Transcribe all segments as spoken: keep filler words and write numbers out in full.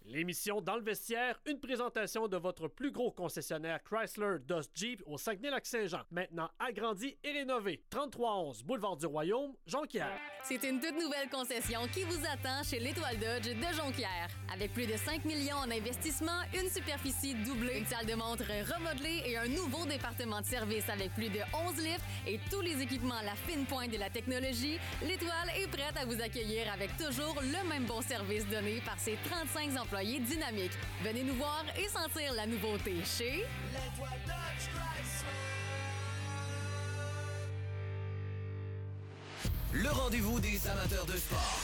L'émission Dans le vestiaire, une présentation de votre plus gros concessionnaire Chrysler Dodge Jeep au Saguenay-Lac-Saint-Jean. Maintenant agrandi et rénové. trente-trois onze Boulevard du Royaume, Jonquière. C'est une toute nouvelle concession qui vous attend chez l'Étoile Dodge de Jonquière. Avec plus de cinq millions en investissement, une superficie doublée, une salle de montre remodelée et un nouveau département de service avec plus de onze lifts et tous les équipements à la fine pointe de la technologie, l'Étoile est prête à vous accueillir avec toujours le même bon service donné par ses trente-cinq employés dynamiques. Venez nous voir et sentir la nouveauté chez l'Étoile Dodge Chrysler. Le rendez-vous des amateurs de sport.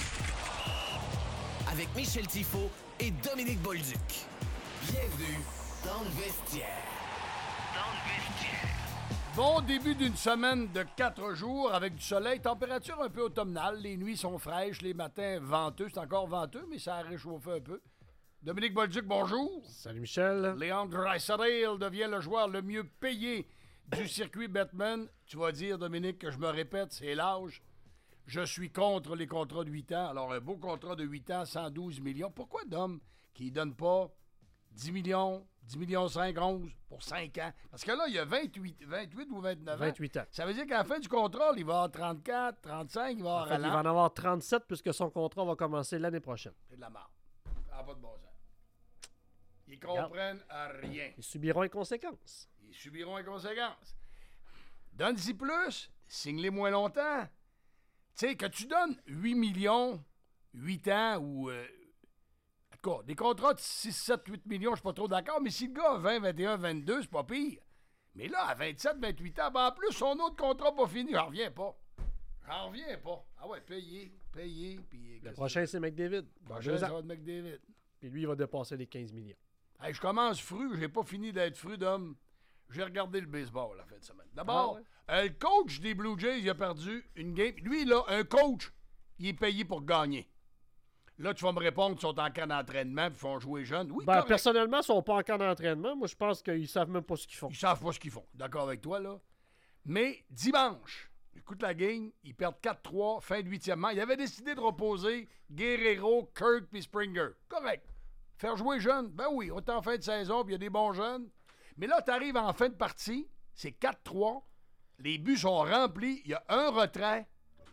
Avec Michel Tifo et Dominique Bolduc. Bienvenue dans le vestiaire. Dans le vestiaire. Bon début d'une semaine de quatre jours avec du soleil. Température un peu automnale. Les nuits sont fraîches, les matins venteux. C'est encore venteux, mais ça a réchauffé un peu. Dominique Bolduc, bonjour. Salut Michel. Leon Draisaitl devient le joueur le mieux payé du circuit Bettman. Tu vas dire, Dominique, que je me répète, c'est l'âge. Je suis contre les contrats de huit ans. Alors, un beau contrat de huit ans, cent douze millions. Pourquoi Dom qui ne donne pas dix millions, dix millions cinq, onze pour cinq ans? Parce que là, il y a vingt-huit, vingt-huit ou vingt-neuf ans. vingt-huit ans. Ça veut dire qu'à la fin du contrat, il va avoir trente-quatre, trente-cinq, il va avoir En fait, il va en avoir trente-sept puisque son contrat va commencer l'année prochaine. C'est de la merde. Ça n'a pas de bon sens. Ils comprennent à rien. Ils subiront les conséquences. Ils subiront les conséquences. Donne-y plus, signe-les moins longtemps. Tu sais, que tu donnes huit millions, huit ans ou... Euh, en tout cas, des contrats de six, sept, huit millions, je suis pas trop d'accord, mais si le gars a vingt, vingt et un, vingt-deux, c'est pas pire. Mais là, à vingt-sept, vingt-huit ans, ben en plus, son autre contrat pas fini, j'en reviens pas. J'en reviens pas. Ah ouais, payer, payer, puis... Le prochain, c'est McDavid. Le prochain, ça va être McDavid. Puis lui, il va dépasser les quinze millions. Hey, je commence fru, j'ai pas fini d'être fru d'homme. J'ai regardé le baseball la fin de semaine. D'abord, ah ouais. euh, le coach des Blue Jays, il a perdu une game. Lui, là, un coach, il est payé pour gagner. Là, tu vas me répondre qu'ils sont en camp d'entraînement et font jouer jeunes. Oui, ben, personnellement, ils sont pas en camp d'entraînement. Moi, je pense qu'ils savent même pas ce qu'ils font. Ils savent pas ce qu'ils font. D'accord avec toi, là. Mais dimanche, écoute la game, ils perdent quatre trois, fin de huitième manche. Ils avaient décidé de reposer Guerrero, Kirk puis Springer. Correct. Faire jouer jeunes, ben oui, on est en fin de saison, puis il y a des bons jeunes. Mais là, tu arrives en fin de partie, c'est quatre trois, les buts sont remplis, il y a un retrait.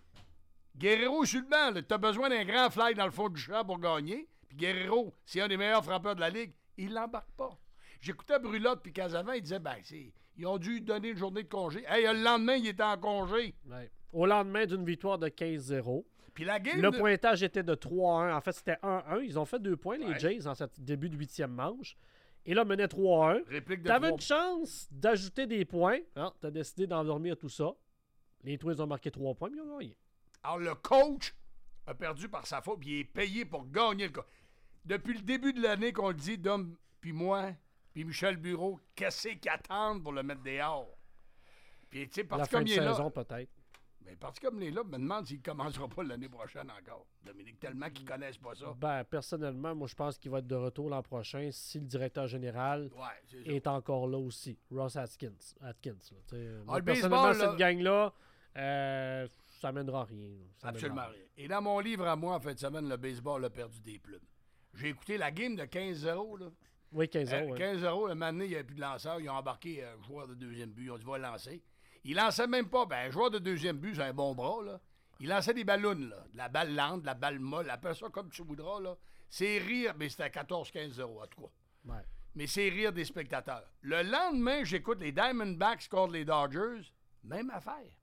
Guerrero sur le banc, tu as besoin d'un grand fly dans le fond du champ pour gagner. Puis Guerrero, c'est un des meilleurs frappeurs de la Ligue, il l'embarque pas. J'écoutais Brulotte puis Casavant, il disait, ben, c'est, ils ont dû donner une journée de congé. Hey, le lendemain, il était en congé. Ouais. Au lendemain d'une victoire de quinze zéro. Puis la game le de... pointage était de trois un. En fait, c'était un un. Ils ont fait deux points, les ouais. Jays, en ce début de huitième manche. Et là, menait trois un. Réplique de T'avais trois... une chance d'ajouter des points. Hein? T'as décidé d'endormir tout ça. Les Twins ont marqué trois points, mais ils ont gagné. Alors, le coach a perdu par sa faute, puis il est payé pour gagner le cas. Depuis le début de l'année qu'on le dit, Dom, puis moi, puis Michel Bureau, qu'est-ce qu'ils attendent pour le mettre dehors? Puis, tu sais, parce La comme fin de il est saison, là... peut-être. Mais parce que comme il est là, je me demande s'il ne commencera pas l'année prochaine encore. Dominique, tellement qu'ils ne connaissent pas ça. Ben, personnellement, moi, je pense qu'il va être de retour l'an prochain si le directeur général ouais, est encore là aussi. Ross Atkins. Atkins là, ah, moi, le personnellement, baseball, cette gang-là, euh, ça mènera rien. Ça absolument mènera rien. Et dans mon livre à moi, en fin de semaine, le baseball a perdu des plumes. J'ai écouté la game de quinze zéro, là. Oui, quinze zéro. Euh, ouais. quinze zéro, le moment donné, il n'y avait plus de lanceur. Ils ont embarqué un joueur de deuxième but. Ils ont dit, va lancer. Il lançait même pas. Ben, un joueur de deuxième but, c'est un bon bras, là. Il lançait des ballons, là. De la balle lente, de la balle molle. Appelle ça comme tu voudras, là. C'est rire, mais c'était quatorze quinze zéro, en tout cas. Ouais. Mais c'est rire des spectateurs. Le lendemain, j'écoute les Diamondbacks contre les Dodgers. Même affaire.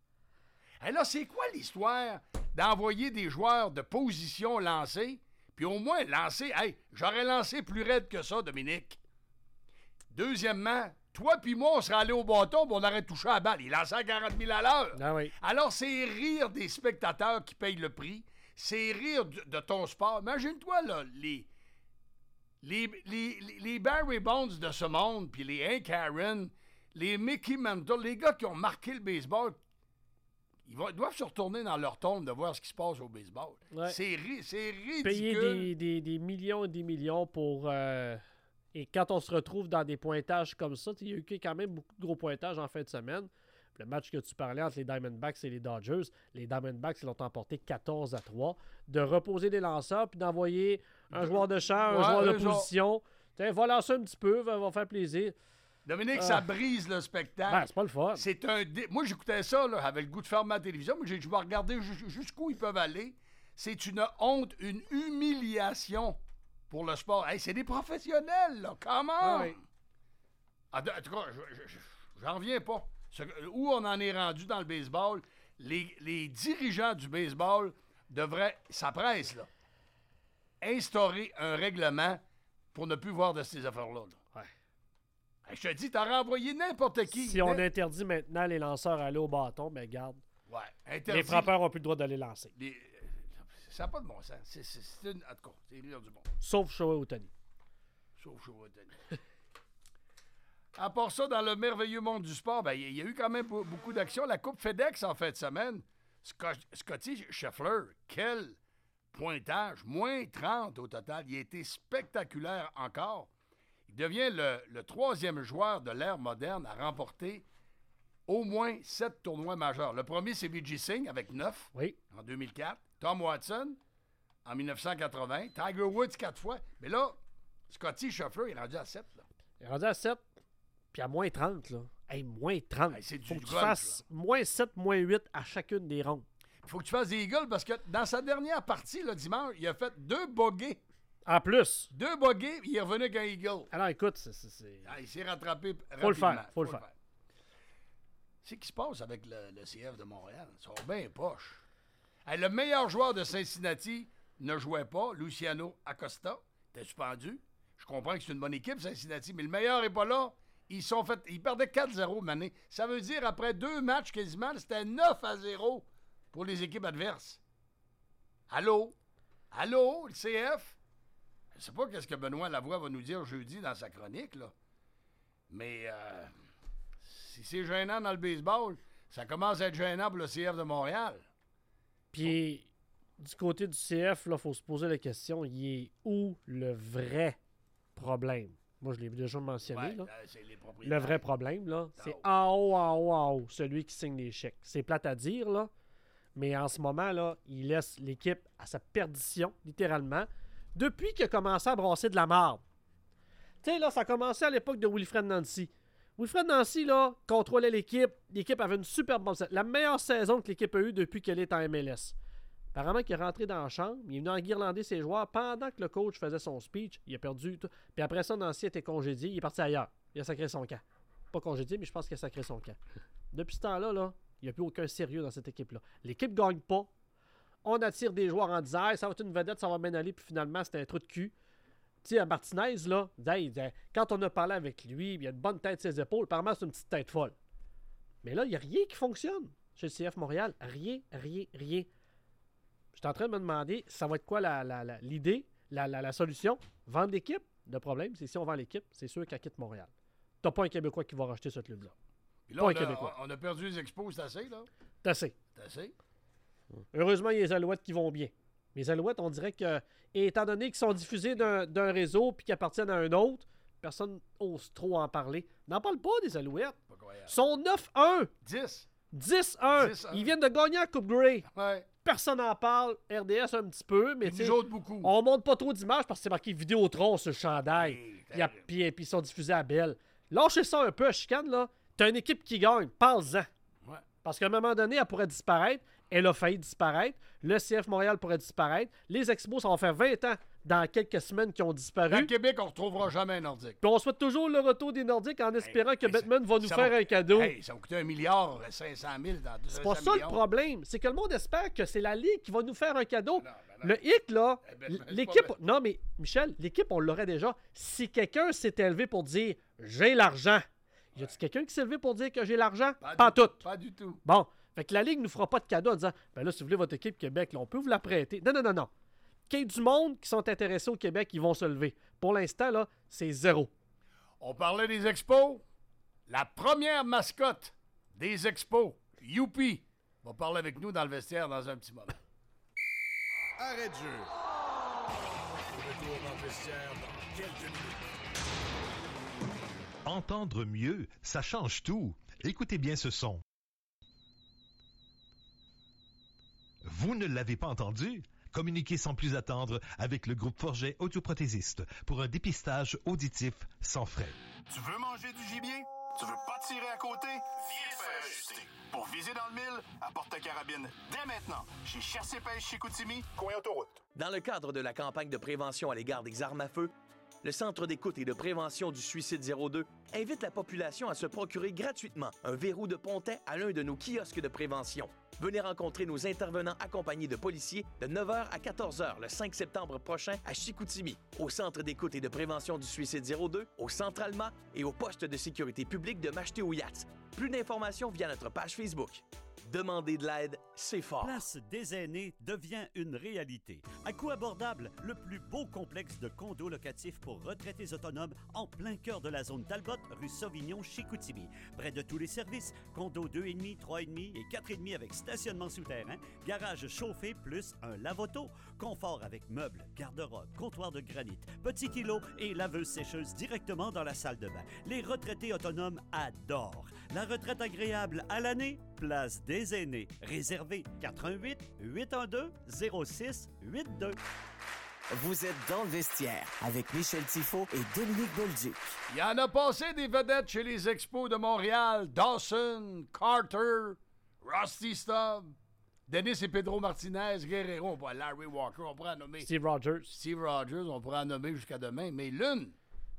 Et là, c'est quoi l'histoire d'envoyer des joueurs de position lancés, puis au moins lancer... Hey, j'aurais lancé plus raide que ça, Dominique. Deuxièmement... Toi puis moi, on serait allé au bâton puis on aurait touché à la balle. Il lançait à quarante mille à l'heure. Ah oui. Alors, c'est rire des spectateurs qui payent le prix. C'est rire de, de ton sport. Imagine-toi, là, les, les, les, les Barry Bonds de ce monde, puis les Hank Aaron, les Mickey Mantle, les gars qui ont marqué le baseball, ils, vont, ils doivent se retourner dans leur tombe de voir ce qui se passe au baseball. Ouais. C'est, ri, c'est ridicule. Payer des, des, des millions et des millions pour... Euh... Et quand on se retrouve dans des pointages comme ça, il y a eu quand même beaucoup de gros pointages en fin de semaine. Le match que tu parlais entre les Diamondbacks et les Dodgers, les Diamondbacks, ils l'ont emporté quatorze à trois. De reposer des lanceurs puis d'envoyer Un joueur de champ, un Ouais, joueur de eux position. Tiens, va lancer un petit peu, va, va faire plaisir. Dominique, Ah. ça brise le spectacle. Ben, c'est pas le fun. C'est un. dé- Moi, j'écoutais ça, là, avec le goût de fermer ma télévision. Moi, j'ai- je vais regarder jus- jusqu'où ils peuvent aller. C'est une honte, une humiliation pour le sport. Hey, c'est des professionnels, là. Comment? Ah oui. En tout cas, je- je- je- j'en reviens pas. Ce- où on en est rendu dans le baseball, les, les dirigeants du baseball devraient, ça presse, là, instaurer un règlement pour ne plus voir de ces affaires-là. là. Ouais. Hey, je te dis, t'as renvoyé n'importe qui. Si on N'im- interdit maintenant les lanceurs à aller au bâton, ben garde. Ouais, interdit. Les frappeurs n'ont plus le droit d'aller lancer. Les- Ça n'a pas de bon sens. C'est, c'est, c'est une... En tout cas, c'est rire du bon. Sauf Shohei Ohtani. Sauf Shohei Ohtani. À part ça, dans le merveilleux monde du sport, ben, il y a eu quand même be- beaucoup d'actions. La Coupe FedEx en fin de semaine. Scott- Scotty Scheffler, quel pointage. Moins trente au total. Il a été spectaculaire encore. Il devient le, le troisième joueur de l'ère moderne à remporter au moins sept tournois majeurs. Le premier, c'est V J Singh avec neuf Oui. en deux mille quatre. Tom Watson en dix-neuf cent quatre-vingts. Tiger Woods quatre fois. Mais là, Scotty Scheffler est rendu à sept. Là. Il est rendu à sept, puis à moins trente, là. Hey, moins trente. Hey, c'est du Faut que tu golf, fasses moins sept, moins huit à chacune des rondes. Il faut que tu fasses des Eagles parce que dans sa dernière partie, le dimanche, il a fait deux bogeys. En plus. Deux bogeys, il est revenu avec un Eagle. Alors, écoute, c'est... c'est- c'est- Ah, il s'est rattrapé rapidement. Faut le faire, faut le faire. C'est ce qui se passe avec le, le C F de Montréal. Ils sont bien poches. Hey, le meilleur joueur de Cincinnati ne jouait pas, Luciano Acosta, était suspendu. Je comprends que c'est une bonne équipe, Cincinnati, mais le meilleur n'est pas là. Ils sont fait, ils perdaient quatre zéro Mané. Ça veut dire, après deux matchs quasiment, c'était neuf à zéro pour les équipes adverses. Allô? Allô, le C F? Je ne sais pas qu'est-ce que Benoît Lavoie va nous dire jeudi dans sa chronique, là. Mais euh, si c'est gênant dans le baseball, ça commence à être gênant pour le C F de Montréal. Puis, du côté du C F, il faut se poser la question, il est où le vrai problème? Moi, je l'ai déjà mentionné, Ouais, là. euh, c'est les Le propriétaires. vrai problème, là, En c'est haut. en haut, en haut, en haut, celui qui signe les chèques. C'est plate à dire, là, mais en ce moment, là, il laisse l'équipe à sa perdition, littéralement, depuis qu'il a commencé à brasser de la marde. Tu sais, là, ça a commencé à l'époque de Wilfred Nancy. Wilfred Nancy, là, contrôlait l'équipe. L'équipe avait une super bonne saison. La meilleure saison que l'équipe a eue depuis qu'elle est en M L S. Apparemment qu'il est rentré dans la chambre, il est venu enguirlander ses joueurs pendant que le coach faisait son speech. Il a perdu tout. Puis après ça, Nancy a été congédié. Il est parti ailleurs. Il a sacré son camp. Pas congédié, mais je pense qu'il a sacré son camp. Depuis ce temps-là, là, il n'y a plus aucun sérieux dans cette équipe-là. L'équipe ne gagne pas. On attire des joueurs en disant hey, ça va être une vedette, ça va bien aller, puis finalement, c'était un trou de cul. Tu sais, à Martinez, là, il disait, quand on a parlé avec lui, il a une bonne tête sur ses épaules, apparemment, c'est une petite tête folle. Mais là, il n'y a rien qui fonctionne chez le C F Montréal. Rien, rien, rien. Je suis en train de me demander, ça va être quoi la, la, la, l'idée, la, la, la solution? Vendre l'équipe? Le problème, c'est si on vend l'équipe, c'est sûr qu'elle quitte Montréal. T'as pas un Québécois qui va racheter ce club-là. Puis là, Pas on un a, Québécois. on a perdu les expos, c'est assez, là? C'est assez. C'est assez? Heureusement, il y a les Alouettes qui vont bien. Mais les Alouettes, on dirait que, étant donné qu'ils sont diffusés d'un, d'un réseau puis qu'ils appartiennent à un autre, personne n'ose trop en parler. N'en parle pas des Alouettes. Pas croyable. Ils sont neuf un, dix. dix un. dix un. Ils viennent de gagner la Coupe Grey. Ouais. Personne n'en parle. R D S un petit peu, mais Et tu sais, nous autres, beaucoup. on montre pas trop d'images parce que c'est marqué Vidéotron sur le chandail. Hey, Puis, il y a- terrible. puis, puis ils sont diffusés à Belle. Lâchez ça un peu à chicane, là. T'as une équipe qui gagne. Parle-en. Ouais. Parce qu'à un moment donné, elle pourrait disparaître. Elle a failli disparaître. Le C F Montréal pourrait disparaître. Les Expos, ça va faire vingt ans dans quelques semaines qui ont Dans disparu. le Québec, on ne retrouvera jamais un Nordique. Puis on souhaite toujours le retour des Nordiques en espérant que hey, Batman va nous ça faire va- un cadeau. Hey, ça va coûter un milliard, cinq cent mille dans C'est pas ça le problème. C'est que le monde espère que c'est la Ligue qui va nous faire un cadeau. Non, ben non. Le hic, là, Eh ben, c'est l'équipe... pas Non, mais Michel, l'équipe, on l'aurait déjà. Si quelqu'un s'est élevé pour dire « j'ai l'argent », y a-t-il quelqu'un qui s'est élevé pour dire que j'ai l'argent? Pas, du, tout. Pas du tout. Bon, fait que la Ligue nous fera pas de cadeau en disant « ben là, si vous voulez votre équipe Québec, là, on peut vous la prêter. » Non, non, non, non. Qu'il y ait du monde qui sont intéressés au Québec, ils vont se lever. Pour l'instant, là, c'est zéro. On parlait des expos. La première mascotte des expos, Youpi, va parler avec nous dans le vestiaire dans un petit moment. Arrêt de jeu. Retour dans le vestiaire dans quelques minutes. Entendre mieux, ça change tout. Écoutez bien ce son. Vous ne l'avez pas entendu? Communiquez sans plus attendre avec le groupe Forget Autoprothésiste pour un dépistage auditif sans frais. Tu veux manger du gibier? Tu veux pas tirer à côté? Viens te faire ajuster. Pour viser dans le mille, apporte ta carabine dès maintenant chez Chasse et Pêche Chicoutimi, coin autoroute. Dans le cadre de la campagne de prévention à l'égard des armes à feu, le Centre d'écoute et de prévention du suicide zéro deux invite la population à se procurer gratuitement un verrou de pontet à l'un de nos kiosques de prévention. Venez rencontrer nos intervenants accompagnés de policiers de neuf heures à quatorze heures le cinq septembre prochain à Chicoutimi, au Centre d'écoute et de prévention du suicide zéro deux, au Centre Alma et au poste de sécurité publique de Macheté-Ouiax. Plus d'informations via notre page Facebook. Demander de l'aide, c'est fort. Place des aînés devient une réalité. À coût abordable, le plus beau complexe de condos locatifs pour retraités autonomes en plein cœur de la zone Talbot, rue Sauvignon, Chicoutimi. Près de tous les services, condos deux virgule cinq, trois virgule cinq et quatre virgule cinq avec stationnement souterrain, garage chauffé plus un lave-auto, confort avec meubles, garde-robe, comptoir de granit, petit îlot et laveuse sécheuse directement dans la salle de bain. Les retraités autonomes adorent. La retraite agréable à l'année, place des aînés. Réservé quatre un huit, huit un deux, zéro six huit deux. Vous êtes dans le vestiaire avec Michel Tifo et Dominique Bolduc. Il y en a passé des vedettes chez les Expos de Montréal. Dawson, Carter, Rusty Stubb, Dennis et Pedro Martinez, Guerrero, on pourrait, Larry Walker, on pourrait en nommer. Steve Rogers. Steve Rogers, on pourrait en nommer jusqu'à demain. Mais l'une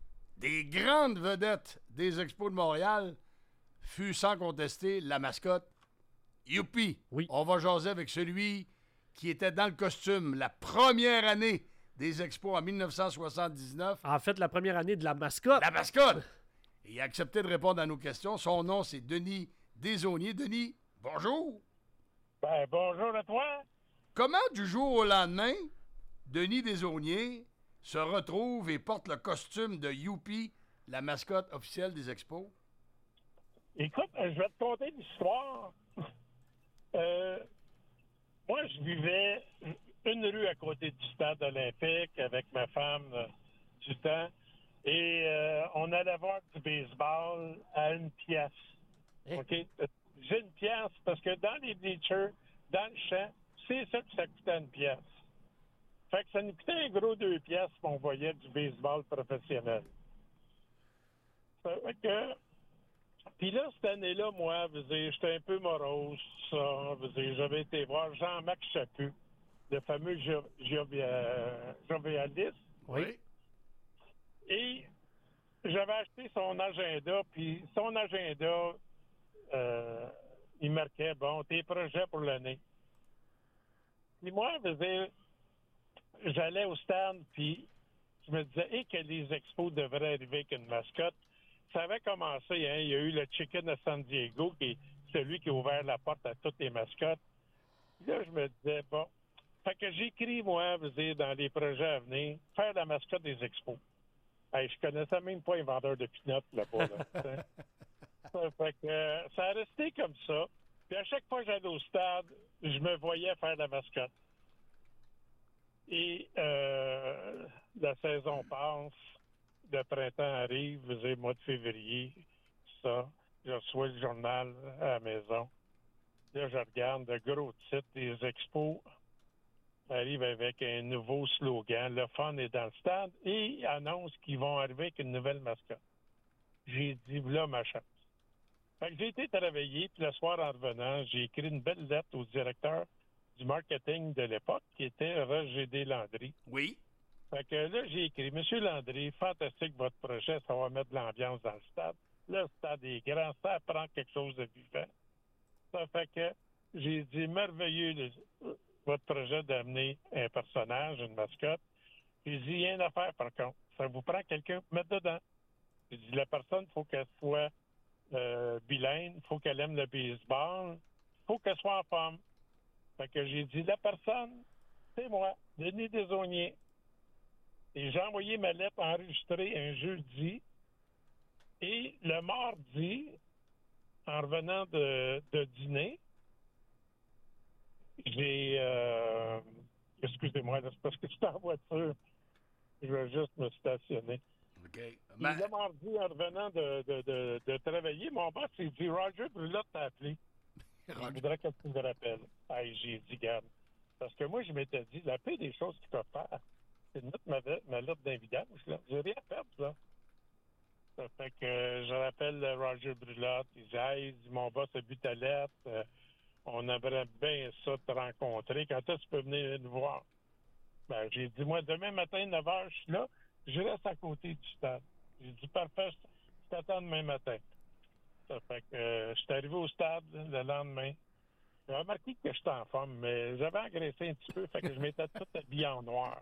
des grandes vedettes des Expos de Montréal fut sans contester la mascotte Youpi. Oui. On va jaser avec celui qui était dans le costume la première année des Expos en dix-neuf cent soixante-dix-neuf. En fait, la première année de la mascotte. La mascotte! Et il a accepté de répondre à nos questions. Son nom, c'est Denis Desaulniers. Denis, bonjour! Ben, bonjour à toi! Comment, du jour au lendemain, Denis Desaulniers se retrouve et porte le costume de Youpi, la mascotte officielle des Expos? Écoute, je vais te conter l'histoire. euh, moi, je vivais une rue à côté du stade olympique avec ma femme euh, du temps. Et euh, on allait voir du baseball à une pièce. OK? J'ai une pièce parce que dans les bleachers, dans le champ, c'est ça que ça coûtait une pièce. Fait que ça nous coûtait un gros deux pièces qu'on voyait du baseball professionnel. Ça fait que... Puis là, cette année-là, moi, vous dire, j'étais un peu morose, tout ça. Vous dire, j'avais été voir Jean-Marc Chaput, le fameux jo- jovia- jovialiste. Oui. Et j'avais acheté son agenda, puis son agenda, euh, il marquait, bon, tes projets pour l'année. Puis moi, vous dire, j'allais au stade, puis je me disais, et que les expos devraient arriver avec une mascotte. Ça avait commencé, hein, il y a eu le Chicken de San Diego, qui est celui qui a ouvert la porte à toutes les mascottes. Puis là, je me disais, bon, fait que j'écris, moi, vous dire, dans les projets à venir, faire la mascotte des expos. Hey, je connaissais même pas un vendeur de peanuts là-bas. Là, ça fait que euh, ça a resté comme ça. Puis à chaque fois que j'allais au stade, je me voyais faire la mascotte. Et euh, la saison passe, le printemps arrive, vous savez, mois de février, ça. Je reçois le journal à la maison. Là, je regarde de gros titres, les expos arrivent avec un nouveau slogan. Le fun est dans le stade et ils annoncent qu'ils vont arriver avec une nouvelle mascotte. J'ai dit, voilà ma chance. Fait que j'ai été travailler, puis le soir en revenant, j'ai écrit une belle lettre au directeur du marketing de l'époque, qui était Roger D. Landry. Oui. Fait que là, j'ai écrit, Monsieur Landry, fantastique votre projet, ça va mettre de l'ambiance dans le stade. Le stade est grand, ça prend quelque chose de vivant. Ça fait que j'ai dit, merveilleux le, votre projet d'amener un personnage, une mascotte. J'ai dit, il y a une affaire par contre, ça vous prend quelqu'un pour mettre dedans. J'ai dit, la personne, il faut qu'elle soit euh, bilingue, il faut qu'elle aime le baseball, il faut qu'elle soit en forme. Fait que j'ai dit, la personne, c'est moi, Denis Desaulniers. Et j'ai envoyé ma lettre enregistrée un jeudi. Et le mardi, en revenant de, de dîner, j'ai... Euh, excusez-moi, là, c'est parce que je suis en voiture. Je vais juste me stationner. OK. Ben... Le mardi, en revenant de, de, de, de travailler, mon boss s'est dit, Roger Brulotte t'a appelé. Il voudrait que tu me rappelles. Hey, j'ai dit, garde, Parce que moi, je m'étais dit, la pire des choses qu'ils peuvent faire, c'est de mettre ma, ma lettre d'invitation, là. J'ai rien à perdre, là. Ça fait que euh, je rappelle Roger Brulotte, il dit, hey, il dit, mon boss a bu ta lettre, euh, on aimerait bien ça te rencontrer. Quand est-ce que tu peux venir nous voir? Ben, j'ai dit, moi, demain matin, neuf heures, je suis là, je reste à côté du stade. J'ai dit, parfait, je t'attends demain matin. Ça fait que euh, je suis arrivé au stade le lendemain. J'ai remarqué que j'étais en forme, mais j'avais engraissé un petit peu, fait que je m'étais tout habillé en noir.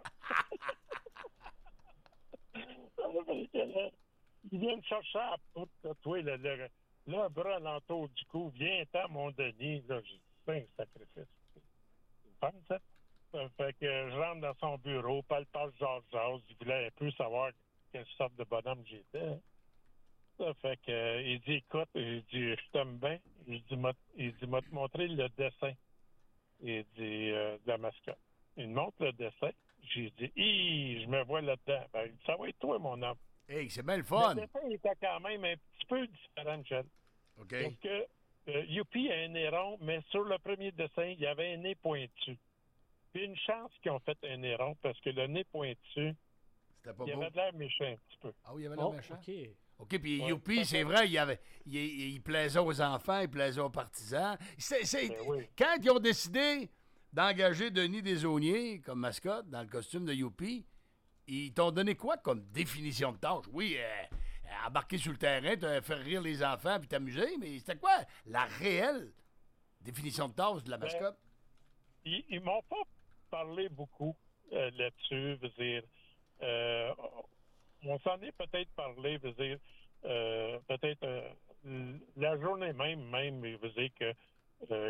Il vient me chercher à la poutre, là, toi, le, le, là, un bras alentour du cou, viens-t'en, mon Denis. Là, j'ai dit, c'est un sacrifice. C'est fun, ça. Ça fait que je rentre dans son bureau, palpage, jase, jase. Il voulait un peu savoir quelle sorte de bonhomme j'étais. Hein. Ça fait que, euh, il dit, écoute, il dit, je t'aime bien. Il dit, m'a, il dit, m'a te montrer le dessin. Il dit, euh, de la mascotte. Il me montre le dessin. J'ai dit, hi, je me vois là-dedans. Ben, il dit, ça va être toi, mon homme. Hey, c'est bien le fun. Le dessin était quand même un petit peu différent, Michel. OK. Parce que euh, Youpi a un nez rond, mais sur le premier dessin, il y avait un nez pointu. Puis une chance qu'ils ont fait un nez rond, parce que le nez pointu, C'était pas il beau. avait de l'air méchant un petit peu. Ah oui, il y avait l'air Oh, méchant. OK. OK, puis Ouais, Youpi, ça c'est fait- vrai, il, avait, il, il plaisait aux enfants, il plaisait aux partisans. C'est, c'est- Ben oui. Quand ils ont décidé d'engager Denis Desaulniers comme mascotte dans le costume de Youpi, ils t'ont donné quoi comme définition de tâche? Oui, euh, embarquer sur le terrain, te faire rire les enfants puis t'amuser, mais c'était quoi la réelle définition de tâche de la Ben, mascotte? Ils, ils m'ont pas parlé beaucoup euh, là-dessus. Veut dire, euh, on s'en est peut-être parlé, veut dire, euh, peut-être euh, la journée même, même, veut dire que, euh,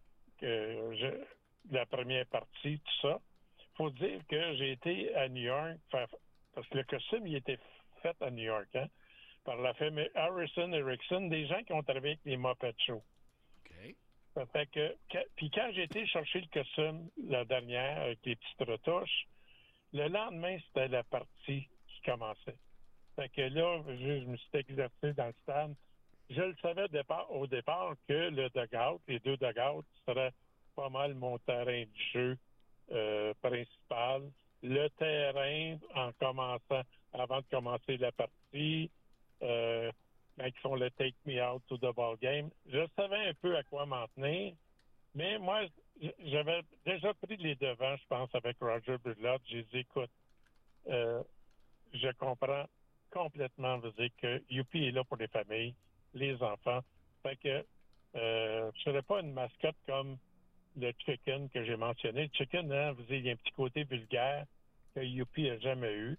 que je- la première partie, tout ça. Faut dire que j'ai été à New York, faire- parce que le costume, il était fait à New York, hein, par la firme Harrison Erickson, des gens qui ont travaillé avec les Muppet Show. OK. Ça fait que, que- puis quand j'ai été chercher le costume, la dernière, avec les petites retouches, le lendemain, c'était la partie qui commençait. Fait que là, je, je me suis exercé dans le stade. Je le savais au départ, au départ que le dugout, les deux dugouts, serait pas mal mon terrain de jeu euh, principal. Le terrain, en commençant, avant de commencer la partie, euh, quand ils font le take me out to the ball game, je savais un peu à quoi m'en tenir, mais moi, j- j'avais déjà pris les devants, je pense, avec Roger Brulotte. J'ai dit, écoute, euh, je comprends complètement, vous dire que Youpi est là pour les familles, les enfants. Fait que euh, je serais pas une mascotte comme le chicken que j'ai mentionné. Le chicken, hein, vous savez, il y a un petit côté vulgaire que Youpi n'a jamais eu.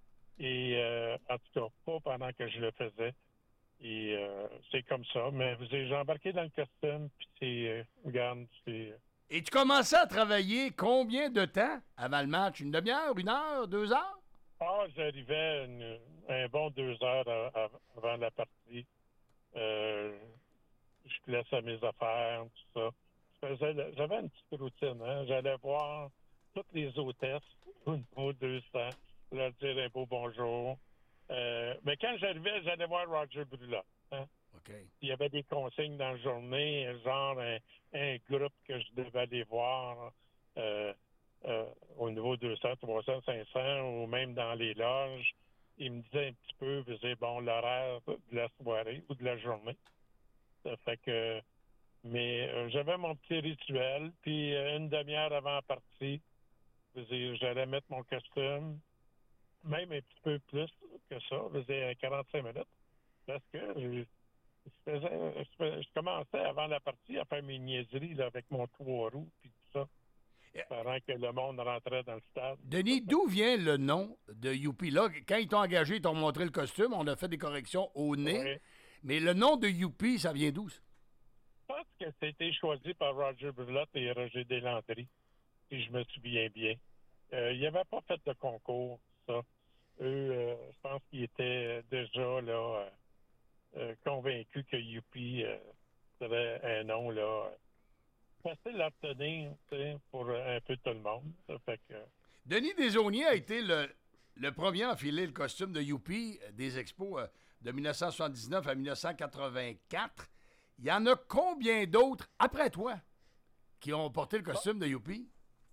Et euh, en tout cas, pas pendant que je le faisais. Et euh, c'est comme ça. Mais vous savez, j'ai embarqué dans le costume, puis c'est, euh, regarde, c'est... Et tu commençais à travailler combien de temps avant le match? Une demi-heure, une heure, deux heures? Ah, j'arrivais une- un bon deux heures à- à- avant la partie. Euh, je plaçais mes affaires, tout ça. Je faisais le- J'avais une petite routine. Hein? J'allais voir toutes les hôtesses, une ou deux cents, leur dire un beau bonjour. Euh, mais quand j'arrivais, j'allais voir Roger Brulotte. Hein? OK. Il y avait des consignes dans la journée, genre un, un groupe que je devais aller voir euh, euh, au niveau deux cents, trois cents, cinq cents, ou même dans les loges. Il me disait un petit peu, vous savez, bon, l'horaire de la soirée ou de la journée. Ça fait que... Mais euh, j'avais mon petit rituel, puis euh, une demi-heure avant la partie, vous savez, j'allais mettre mon costume, même un petit peu plus que ça, vous savez, quarante-cinq minutes, parce que je, je faisais, je, fais- je commençais avant la partie à faire mes niaiseries là, avec mon trois roues, puis tout ça, pendant que le monde rentrait dans le stade. Denis, d'où vient le nom de Youpi? Là, quand ils t'ont engagé, ils t'ont montré le costume, on a fait des corrections au nez. Ouais. Mais le nom de Youpi, ça vient d'où? ça? Je pense que c'était choisi par Roger Brulotte et Roger Deslandry, si je me souviens bien. Euh, ils n'avaient pas fait de concours, ça. Eux, euh, je pense qu'ils étaient déjà là euh, euh, convaincus que Youpi euh, serait un nom là euh, facile à obtenir, tu sais, pour euh, un peu tout le monde. Ça fait que Denis Desaulniers a été le, le premier à enfiler le costume de Youpi euh, des expos euh, de dix-neuf cent soixante-dix-neuf à dix-neuf cent quatre-vingt-quatre. Il y en a combien d'autres après toi qui ont porté le costume de Youpi?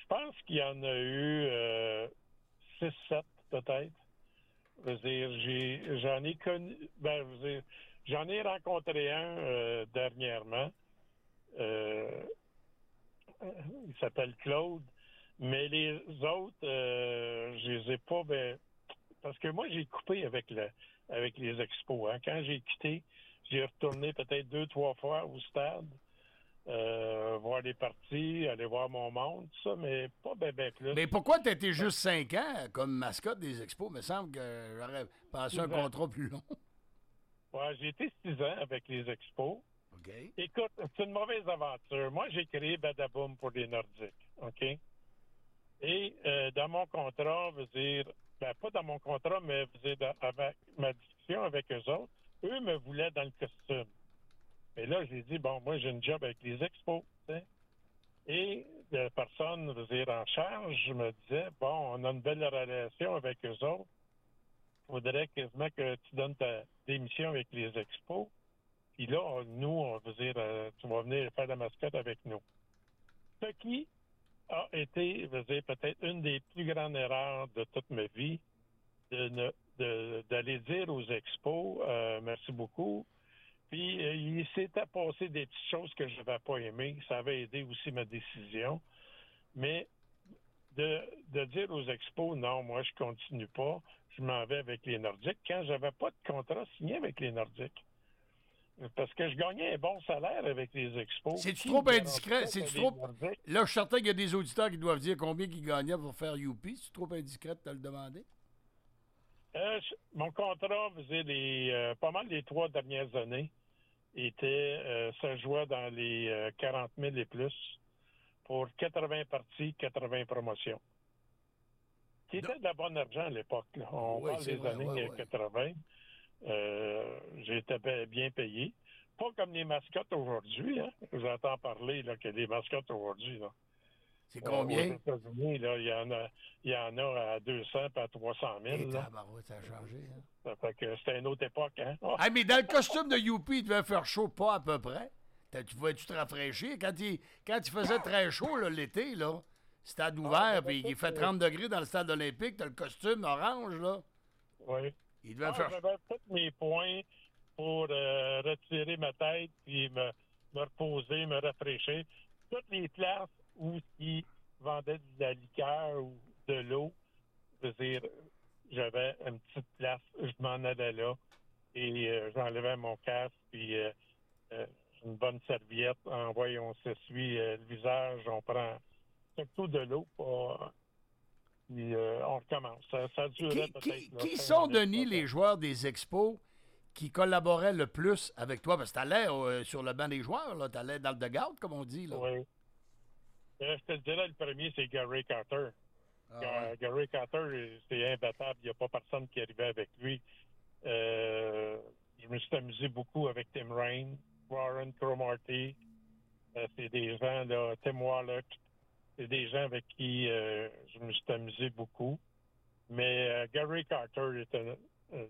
je pense qu'il y en a eu euh, six sept peut-être. Je veux dire, j'ai, j'en ai connu, ben, je veux dire, j'en ai rencontré un euh, dernièrement. Euh, il s'appelle Claude. Mais les autres, euh, je les ai pas, ben, parce que moi, j'ai coupé avec le, avec les expos. Hein. Quand j'ai quitté, j'ai retourné peut-être deux, trois fois au stade, euh, voir les parties, aller voir mon monde, tout ça, mais pas ben, ben plus. Mais pourquoi tu étais juste cinq ans comme mascotte des expos? Il me semble que j'aurais pensé un contrat plus long. Ouais, j'ai été six ans avec les expos. OK. Écoute, c'est une mauvaise aventure. Moi, j'ai créé Badaboom pour les Nordiques, OK? Et euh, dans mon contrat, veut dire, ben, pas dans mon contrat, mais veut dire, dans- avec ma discussion avec eux autres, eux me voulaient dans le costume. Et là, j'ai dit, bon, moi, j'ai une job avec les expos, tu sais. Et la personne, veut dire, en charge, me disait, bon, on a une belle relation avec eux autres. Il faudrait quasiment que tu donnes ta démission avec les expos. Puis là, on- nous, on veut dire, euh, tu vas venir faire la mascotte avec nous. Ce qui a été, je veux dire, peut-être une des plus grandes erreurs de toute ma vie, de ne- de- d'aller dire aux expos, euh, merci beaucoup. Puis, euh, il s'était passé des petites choses que je n'avais pas aimées. Ça avait aidé aussi ma décision. Mais de, de dire aux expos, non, moi, je continue pas, je m'en vais avec les Nordiques, quand j'avais pas de contrat signé avec les Nordiques. Parce que je gagnais un bon salaire avec les expos. C'est-tu Qui trop me indiscret? garantit C'est-tu que les trop... Nordiques- Là, je suis certain qu'il y a des auditeurs qui doivent dire combien ils gagnaient pour faire Youpi. C'est trop indiscret de te le demander? Euh, je- mon contrat faisait les, euh, pas mal les trois dernières années. Était, euh, ça jouait dans les euh, quarante mille et plus pour quatre-vingts parties, quatre-vingts promotions. Qui était de la bonne argent à l'époque. Là. On Oui, parle c'est des vrai, années ouais, euh, ouais. quatre-vingts. Euh, J'étais pa- bien payé. Pas comme les mascottes aujourd'hui. Hein. J'entends parler là, que les mascottes aujourd'hui. Là. C'est Euh, combien? aux États-Unis, là, il y en a, il y en a à deux cents et à trois cent Et mille. Là. tabarouette, ça a changé. Hein? Ça fait que c'était une autre époque. Hein. Ah, Ah, mais dans le costume de Youpi, il devait faire chaud pas à peu près. T'as- Tu pouvais-tu te rafraîchir? Quand il, quand il faisait très chaud là, l'été, là, stade ouvert, puis il fait trente degrés dans le stade olympique, t'as le costume orange, là. oui. Il devait Ah, faire... j'avais tous mes points pour euh, retirer ma tête puis me, me reposer, me rafraîchir. Toutes les places où ils vendaient de la liqueur ou de l'eau, je veux dire, j'avais une petite place, je m'en allais là et euh, j'enlevais mon casque puis euh, euh, une bonne serviette, en voyant, on s'essuie euh, le visage, on prend surtout de l'eau, pas... Puis euh, on recommence. Ça, ça durait Qui, peut-être... qui- là, qui cinq sont, minutes, Denis, peut-être. les joueurs des expos qui collaboraient le plus avec toi? Parce que t'allais euh, sur le banc des joueurs, là. T'allais dans le dugout, comme on dit, là. Oui. Euh, je te dirais, le premier, c'est Gary Carter. Ah, Ga- ouais. Gary Carter, c'est imbattable. Il n'y a pas personne qui arrivait avec lui. Euh, je me suis amusé beaucoup avec Tim Raine, Warren Cromartie. Euh, c'est des gens, là, Tim Wallach. C'est des gens avec qui euh, je me suis amusé beaucoup. Mais euh, Gary Carter est un, un,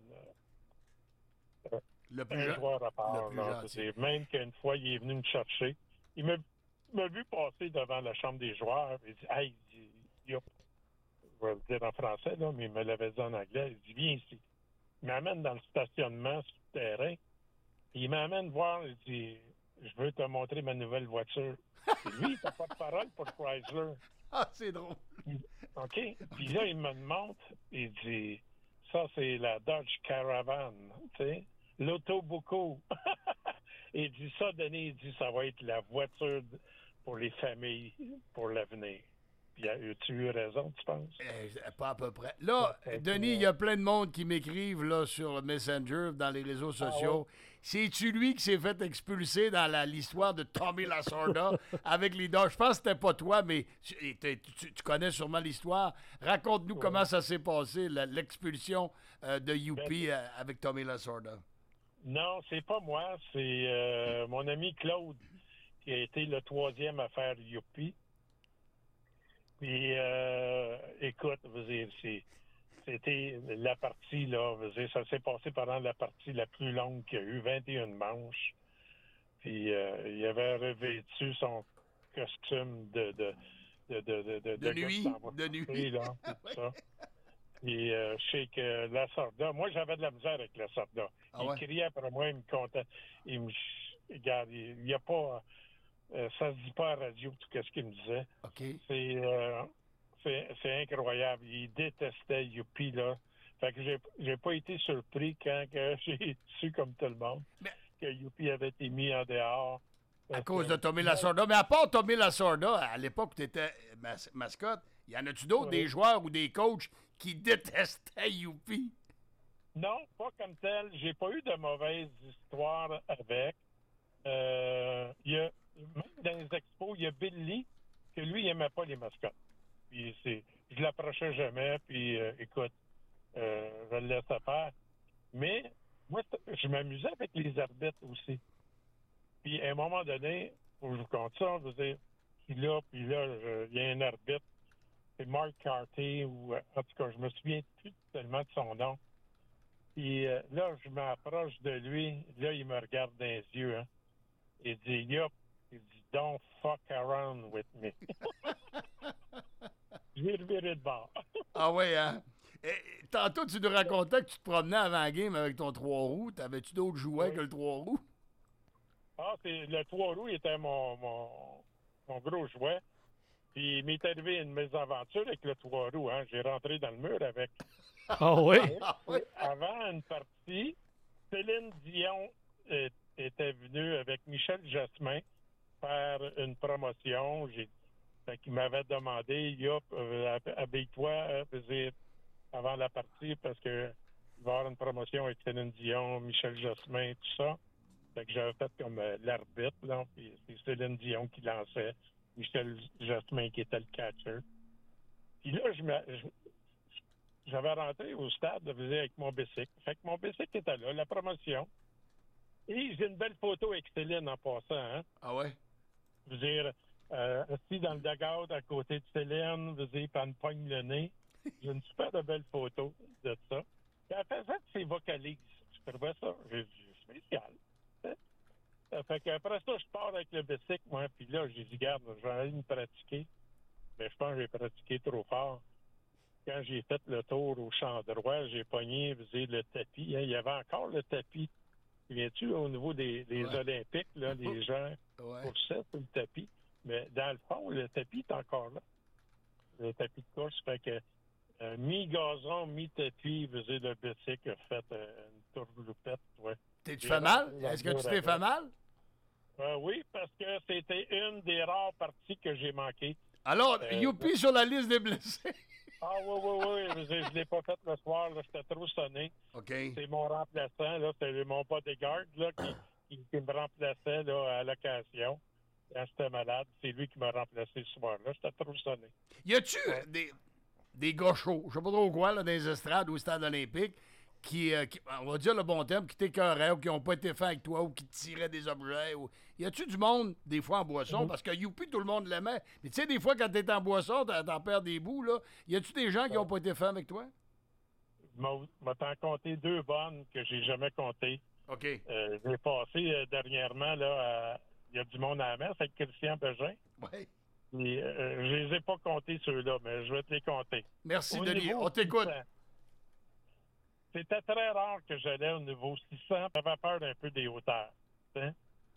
Le plus, un gen- joueur à part. le plus là. gentil. C'est- Même qu'une fois, il est venu me chercher. Il m'a il m'a vu passer devant la chambre des joueurs. Il dit, hey, il dit, Yup. Je vais le dire en français, là, mais il me l'avait dit en anglais. Il dit, viens ici. Il m'amène dans le stationnement sur le terrain. Il m'amène voir. Il dit, je veux te montrer ma nouvelle voiture. Et lui, il n'a pas de parole pour Chrysler. Ah, c'est drôle. OK? Puis là, il me montre. Il dit, ça, c'est la Dodge Caravan. Tu sais? L'auto beaucoup. Il dit ça, Denis, il dit ça va être la voiture de- pour les familles, pour l'avenir. Puis as-tu eu raison, tu penses? Eh, pas à peu près. Là, Fait que, Denis, il y a plein de monde qui m'écrivent là, sur Messenger, dans les réseaux sociaux. C'est-tu lui qui s'est fait expulser dans la- l'histoire de Tommy Lasorda avec les Dodgers? Je pense que c'était pas toi, mais tu, tu- tu- tu connais sûrement l'histoire. Raconte-nous comment ça s'est passé, la- l'expulsion euh, de Youpi euh, avec Tommy Lasorda. Non, c'est pas moi, c'est euh, mon ami Claude qui a été le troisième à faire Youpi. Puis, euh, écoute, vous dire, c'est, c'était la partie, là, vous dire, ça s'est passé pendant la partie la plus longue qu'il y a eu, vingt et une manches. Puis, euh, il avait revêtu son costume de, de, de, de, de, de, De gars qui nuit, s'en vont de nuit. coucher, là, tout ça. Et euh, je sais que la Sorda, moi j'avais de la misère avec la Sorda. Ah il ouais? criait après moi, il me comptait. Il me regarde, il n'y a pas euh, ça se dit pas à la radio tout ce qu'il me disait. OK. C'est euh, c'est, c'est incroyable. Il détestait Youpi, là. Fait que j'ai j'ai pas été surpris quand que j'ai su comme tout le monde Mais- que Youpi avait été mis en dehors. À Parce cause que- de Tommy Lasorda. Mais à part Tommy Lasorda, à l'époque où tu étais mas- mascotte, y en a-tu d'autres, Oui. des joueurs ou des coachs qui détestaient Youpi? Non, pas comme tel. J'ai pas eu de mauvaises histoires avec. Euh, il y a, même dans les expos, il y a Billy, que lui, il aimait pas les mascottes. Puis c'est, je l'approchais jamais, puis euh, écoute, euh, je le laissais faire. Mais moi, c'est- je m'amusais avec les arbitres aussi. Puis à un moment donné, faut que je vous compte ça, je veux dire, puis là, puis là, je- il y a un arbitre, c'est Mark Carty, ou euh, en tout cas, je me souviens plus tellement de son nom. Puis euh, là, je m'approche de lui. Là, il me regarde dans les yeux. Hein. Il dit, yup. Il dit, don't fuck around with me. Je vais revirer de bord. Ah ouais, hein? Et, tantôt, tu nous racontais que tu te promenais avant la game avec ton trois roues. T'avais-tu d'autres jouets Oui. que le trois roues? Ah, c'est, le trois roues était mon, mon, mon gros jouet. Puis il m'est arrivé une mésaventure avec le trois roues. Hein. J'ai rentré dans le mur avec. Ah oui? Ah oui? Avant une partie, Céline Dion euh, était venue avec Michel Jasmin faire une promotion. J'ai, fait qu'il m'avait demandé, Yup, euh, habille-toi euh, faisait- avant la partie parce que il va y avoir une promotion avec Céline Dion, Michel Jasmin, tout ça. Fait que j'avais fait comme euh, l'arbitre, là, puis c'est Céline Dion qui lançait, Michel Jasmin qui était le catcher. Puis là, je me, je- j'avais rentré au stade je faisais avec mon bicycle. Fait que mon bicycle était là, la promotion. Et j'ai une belle photo avec Céline en passant, hein. Ah ouais? Je veux dire, euh, assis dans le dugout à côté de Céline, je veux dire, puis elle me pogne le nez. J'ai une super de belle photo de ça. Puis elle faisait ses vocalises. Je trouvais ça, j'ai dit, spécial. Ça fait qu'après ça, je pars avec le bicycle, moi, puis là, j'ai dit, garde, je vais aller me pratiquer. Mais je pense que j'ai pratiqué trop fort. Quand j'ai fait le tour au champ droit, j'ai pogné, vous savez, le tapis. Hein, il y avait encore le tapis. Viens-tu au niveau des, des Ouais. Olympiques, là, les gens Ouais. coursaient sur le tapis. Mais dans le fond, le tapis est encore là. Le tapis de course. Fait que euh, mi-gazon, mi-tapis, vous savez, le bicycle a fait euh, une tourloupette, ouais. T'es-tu J'ai fait mal? rentré dans Est-ce que le tu mur t'es avec. fait mal? Euh, oui, parce que c'était une des rares parties que j'ai manquées. Alors, Euh, Youpi sur la liste des blessés. Ah oui, oui, oui. Je ne l'ai pas fait le soir. Là, j'étais trop sonné. OK. C'est mon remplaçant. Là, c'est mon bodyguard là, qui, qui, qui me remplaçait là, à l'occasion. Quand j'étais malade, c'est lui qui m'a remplacé ce soir-là. J'étais trop sonné. Y a-tu euh, des, des gars chauds, je sais pas trop quoi, là, dans les estrades au stade olympique, qui, euh, qui- on va dire le bon terme, qui t'écœuraient ou qui n'ont pas été faits avec toi ou qui te tiraient des objets? Ou... Y a-tu du monde, des fois en boisson, parce que Youpi, tout le monde l'aimait, mais tu sais, des fois, quand t'es en boisson, t'en t'en perds des bouts, là. Y a-tu des gens qui n'ont pas été faits avec toi? Je m'en- m'a t'en compté deux bonnes que j'ai jamais comptées. OK. Euh, j'ai passé euh, dernièrement, là, à- il y a du monde à la messe avec Christian Bégin. Ouais. Et, euh, je les ai pas comptés, ceux-là, mais je vais te les compter. Merci, Au Denis. niveau On t'écoute. six cents, c'était très rare que j'allais au niveau six cents. J'avais peur un peu des hauteurs. hein.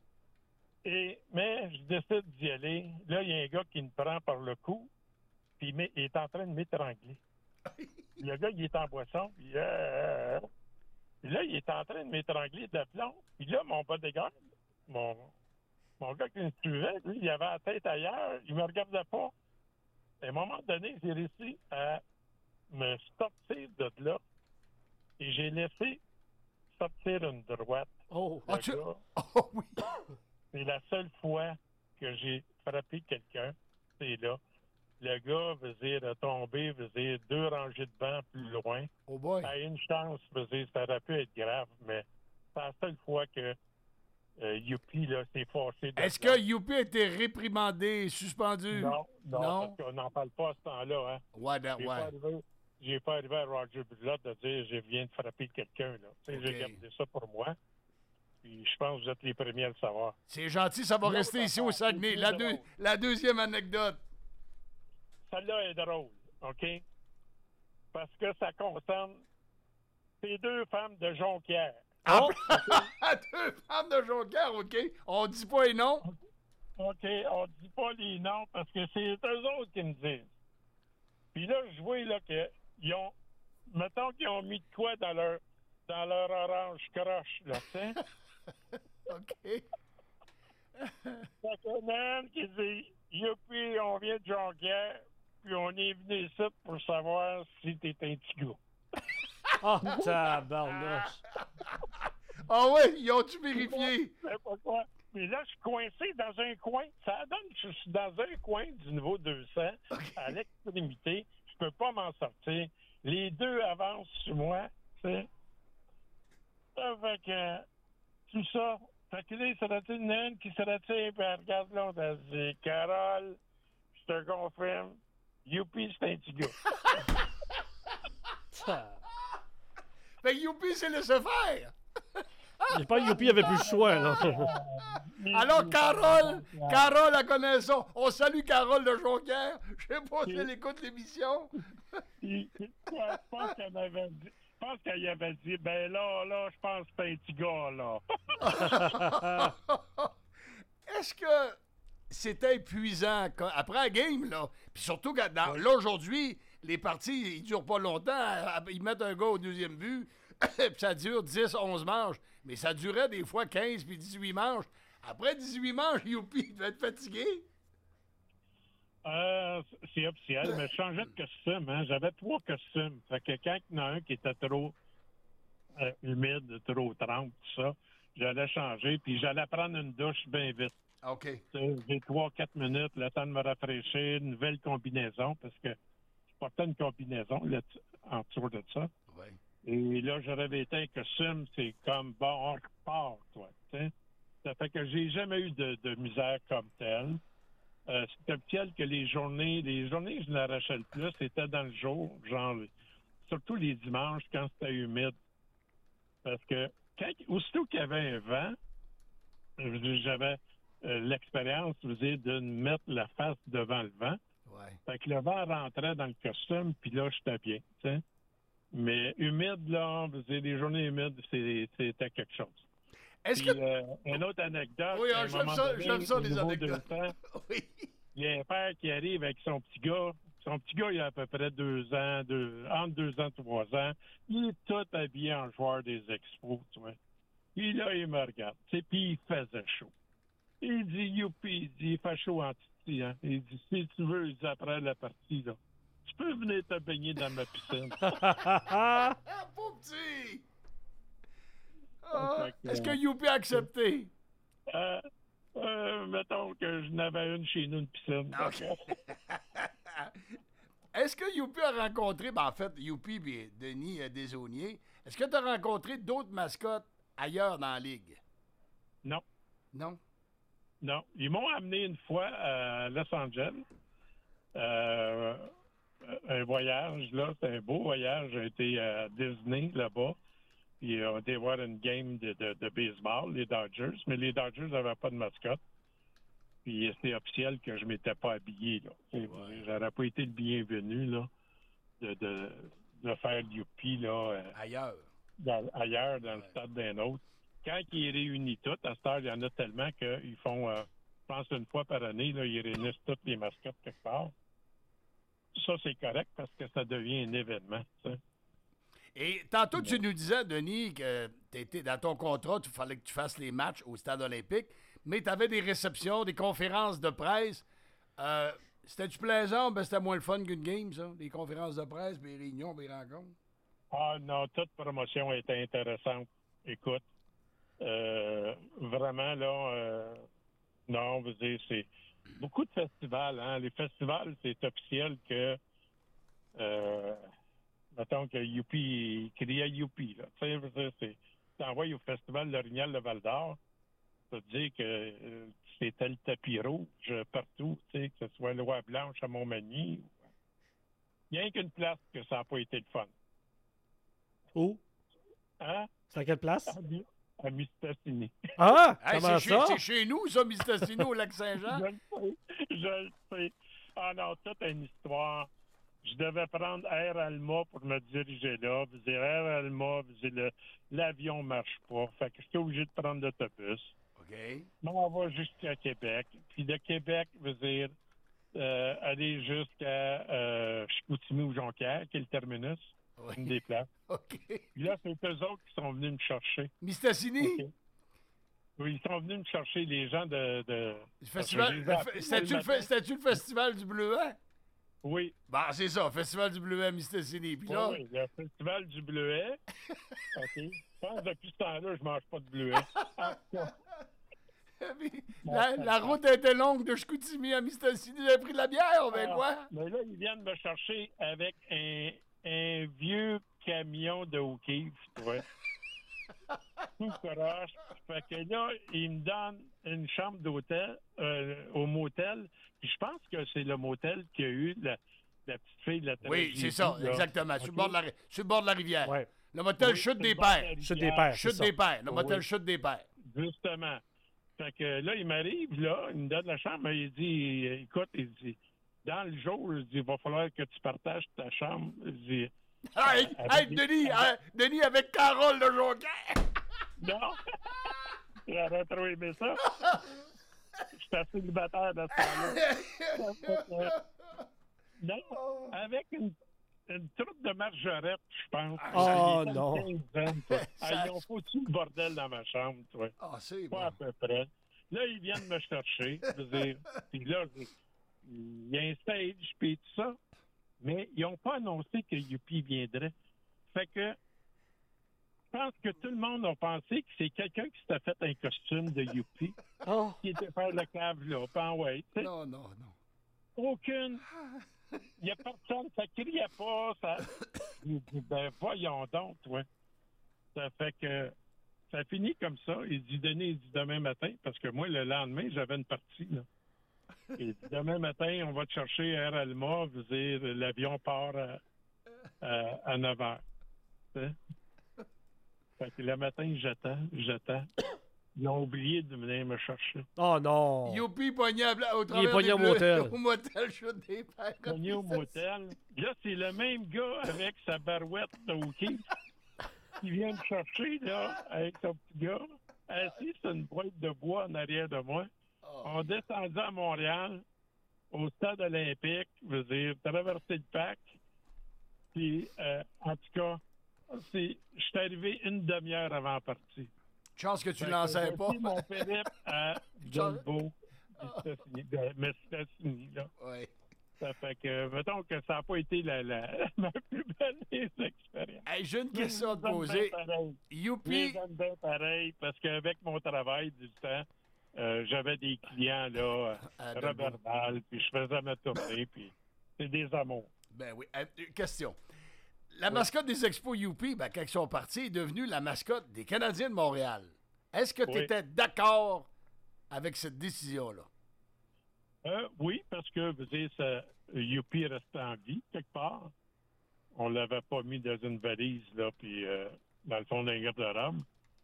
Et, mais je décide d'y aller. Là, il y a un gars qui me prend par le cou, puis il, met- il est en train de m'étrangler. Le gars, il est en boisson, puis, euh, puis là, il est en train de m'étrangler de plomb. Puis là, mon bodyguard, mon, mon gars qui me suivait, lui, il avait la tête ailleurs, il me regardait pas. À un moment donné, j'ai réussi à me sortir de là et j'ai laissé sortir une droite. Oh, Le Ah, tu- gars, Oh oui. c'est la seule fois que j'ai frappé quelqu'un, c'est là. Le gars, veut dire, a tombé, veut dire, deux rangées de bancs plus loin. Oh boy. À une chance, veut dire, ça aurait pu être grave, mais c'est la seule fois que euh, Youpi, là, s'est fâché. de Est-ce là. que Youpi a été réprimandé, suspendu? Non, non, Non? parce qu'on n'en parle pas à ce temps-là, hein. Ouais, ben, J'ai pas ouais. arrivé, j'ai pas arrivé à Roger Brulotte de dire je viens de frapper quelqu'un. Là. Tu sais, OK. J'ai gardé ça pour moi. Puis je pense que vous êtes les premiers à le savoir. C'est gentil, ça va L'autre rester ici au affaire, Saguenay. c'est La, plus deux- drôle. la deuxième anecdote. celle-là est drôle, OK? Parce que ça concerne ces deux femmes de Jonquière. Oh! Deux femmes de Jonquière, OK? On dit pas les noms? OK, on dit pas les noms parce que c'est eux autres qui me disent. Puis là, je vois là qu'ils ont... Mettons qu'ils ont mis de quoi dans leur, dans leur orange croche, là, tu sais? OK. Fait que Nan qui dit, youpi, on vient de Jonquière, puis on est venu ici pour savoir si t'es un petit gars. Oh, tabarnouche. Ah ouais, ils ont-tu vérifié? Je sais pas quoi. Mais là, je suis coincé dans un coin. Ça donne que je suis dans un coin du niveau deux cents, okay. À l'extrémité. Je peux pas m'en sortir. Les deux avancent sur moi, tu sais. Ça fait que tout ça. Fait que là, il serait-il une naine qui serait-il, puis elle regarde l'autre, elle dit, Carole, je te confirme, youpi, c'est un petit gars. Fait que youpi, c'est laissé faire. Je pense que Youpi avait plus le choix, là. Alors, Carole, Carole, elle connaît ça. On salue Carole de Jonquière. Je sais pas si elle écoute l'émission. Je pense qu'elle avait dit, je pense qu'elle y avait dit, ben là, là, je pense que c'est un petit gars, là. Est-ce que c'était épuisant quand, après la game, là? Puis surtout, quand, dans, là, aujourd'hui, les parties, ils durent pas longtemps. Ils mettent un gars au deuxième but. Puis ça dure dix, onze manches. Mais ça durait des fois quinze puis dix-huit manches. Après dix-huit manches, Youpi devait être fatigué. Euh, c'est officiel, mais je changeais de costume. Hein. J'avais trois costumes. Fait que quand il y en a un qui était trop euh, humide, trop trempe, tout ça, j'allais changer. Puis j'allais prendre une douche bien vite. OK. J'ai trois, quatre minutes, le temps de me rafraîchir, une nouvelle combinaison, parce que je portais une combinaison là, en dessous de ça. Oui. Et là, je revêtais un costume, c'est comme, bon, on repart, toi, tu sais. Ça fait que j'ai jamais eu de, de misère comme telle. Euh, c'est officiel que les journées, les journées que je l'arrachais le plus, c'était dans le jour, genre, surtout les dimanches, quand c'était humide. Parce que, quand, aussitôt qu'il y avait un vent, j'avais euh, l'expérience, je veux dire, de mettre la face devant le vent. Ouais. Fait que le vent rentrait dans le costume, puis là, j'étais bien, tu sais. Mais humide, là, vous savez, les journées humides, c'est, c'était quelque chose. Est-ce Puis, que... euh, une autre anecdote. Oui, j'aime ça, donné, j'aime ça, les anecdotes. Temps, oui. Il y a un père qui arrive avec son petit gars. Son petit gars, il a à peu près deux ans, deux, entre deux ans et trois ans. Il est tout habillé en joueur des Expos, tu vois. Puis là, il me regarde, tu sais, puis il faisait chaud. Il dit, youpi, il dit, il fait chaud en titi, hein. Il dit, si tu veux, il dit, après la partie, là, tu peux venir te baigner dans ma piscine. Pauvre petit! Ah, est-ce que Youpi a accepté? Euh, euh, mettons que je n'avais une chez nous, une piscine. Okay. Est-ce que Youpi a rencontré, ben en fait, Youpi et Denis euh, Desaulniers, est-ce que tu as rencontré d'autres mascottes ailleurs dans la ligue? Non. Non? Non. Ils m'ont amené une fois à Los Angeles. Euh, un voyage, là, c'est un beau voyage. J'ai été à Disney, là-bas. Puis on a été voir une game de, de, de baseball, les Dodgers. Mais les Dodgers n'avaient pas de mascotte. Puis c'était officiel que je ne m'étais pas habillé, là. Ouais. J'aurais pas été le bienvenu, là, de, de, de faire du Youpi, là. Euh, ailleurs. Dans, ailleurs, dans ouais. le stade d'un autre. Quand ils réunissent toutes, à cette heure, il y en a tellement qu'ils font, euh, je pense, une fois par année, là, ils réunissent toutes les mascottes quelque part. Ça, c'est correct parce que ça devient un événement, ça. Et tantôt, tu nous disais, Denis, que t'étais, dans ton contrat, il fallait que tu fasses les matchs au stade olympique, mais tu avais des réceptions, des conférences de presse. Euh, c'était-tu plaisant? Ben, c'était moins le fun qu'une game, ça? Les conférences de presse, les réunions, les rencontres? Ah non, toute promotion était intéressante. Écoute, euh, vraiment, là, euh, non, vous dire, c'est beaucoup de festivals, hein. Les festivals, c'est officiel que... Euh, mettons que Youpi criait Youpi, là. Tu sais, c'est, t'envoies au festival l'Orignal de Val-d'Or, ça te dit que euh, c'était le tapis rouge partout, tu sais, que ce soit Loi Blanche à Montmagny. Il n'y a qu'une place que ça n'a pas été le fun. Où? Hein? C'est à quelle place? À, à Mistassini. Ah! Hey, comment c'est ça? Chez, c'est chez nous, ça, Mistassini, au Lac-Saint-Jean? Je le sais, je le sais. Ah non, toute une histoire. Je devais prendre Air Alma pour me diriger là. Vous dire Air Alma, vous dire le, l'avion marche pas. Fait que j'étais obligé de prendre l'autobus. OK. On va jusqu'à Québec. Puis de Québec, vous dire euh, aller jusqu'à euh, Chicoutimi ou Jonquière, qui est le terminus. Oui. Une des places. OK. Puis là, c'est eux autres qui sont venus me chercher. Mistassini? OK. Oui, ils sont venus me chercher, les gens de... de Le festival, le fe- c'était-tu, le, fe- c'était-tu le festival du Bleuet? Oui. Bah, c'est ça, festival du Bleuet à Mistassini. Puis là... Oui, le festival du Bleuet. OK. Je pense que depuis ce temps-là, je mange pas de bleuet. Ah, ça. la, la route était longue de Chicoutimi à Mistassini. Vous avez pris de la bière, ben Ah, quoi? Mais là, ils viennent me chercher avec un, un vieux camion de O'Keeffe, tu vois. Tout croche. Fait que là, ils me donnent une chambre d'hôtel euh, au motel. Puis je pense que c'est le motel qui a eu la, la petite fille de la Oui, tragédie, c'est ça, là. exactement. OK? Sur, le bord de la, ri- sur le bord de la rivière. Ouais. Le motel Oui, Chute sur des le bord de la Pères. rivière. Chute des Pères. c'est Chute ça. des Pères. Le Oui. motel Chute des Pères. Justement. Fait que là, il m'arrive, là, il me donne la chambre, il dit, écoute, il dit, dans le jour, il dit, il va falloir que tu partages ta chambre. Il dit, Hey, avec hey, des- Denis, avec- hein, Denis avec Carole de Jonquière. non, j'aurais trop aimé ça. Je suis assez célibataire de ce temps-là. Non, avec une, une troupe de margerette, je pense. Oh, Il est non. quinze ans, toi. Ah, ils ont foutu le bordel dans ma chambre, toi. Ah, c'est Pas à bon. peu près. Là, ils viennent me chercher. Je veux dire, puis là, je- il y a un stage, puis tout ça. Mais ils n'ont pas annoncé que Youpi viendrait. Fait que je pense que tout le monde a pensé que c'est quelqu'un qui s'était fait un costume de Youpi Oh. qui était faire le cave là. Puis en ouais, tu sais, Non, non, non. aucune. Il n'y a personne, ça criait pas. Ça... Il dit, ben voyons donc, toi. Ça fait que ça finit comme ça. Il dit, Denis, il dit demain matin, parce que moi, le lendemain, j'avais une partie, là. Il dit, demain matin, on va te chercher à Air Alma, vous dire, l'avion part à, à, à neuf heures. Tu sais? Fait que le matin, j'attends, j'attends. Ils ont oublié de venir me chercher. Oh non. Youpi pogné à bla- au travers pogné des au bleus, motel. au motel Chute des Pères. Cogné au motel. Là, c'est le même gars avec sa barouette de hockey qui vient me chercher, là, avec son petit gars, assis sur une boîte de bois en arrière de moi. On descendait à Montréal, au stade olympique, je veux dire, traverser le parc. Puis, euh, en tout cas, c'est, je suis arrivé une demi-heure avant la partie. Chance que tu Fait que l'enseignais pas. voici mon périple à Dumbo. Puis c'était fini. De- Mais c'était fini, là. Oui. Ça fait que, mettons que ça n'a pas été la, la, ma plus belle des expériences. Hey, j'ai une question à te Mais je les poser. aime bien pareil. Je Youpi, les aime bien pareil, parce qu'avec mon travail du temps, euh, j'avais des clients, là, À euh, Dumbo. reverbales, puis je faisais ma tournée, puis c'est des amours. ben oui. Euh, question. La mascotte des Expos Youpi, ben, quand ils sont partis, est devenue la mascotte des Canadiens de Montréal. Est-ce que tu Oui. étais d'accord avec cette décision-là? Euh, oui, parce que, vous savez, ça, Youpi restait en vie, quelque part. On l'avait pas mis dans une valise, là, puis euh, dans le fond d'un garde-robe.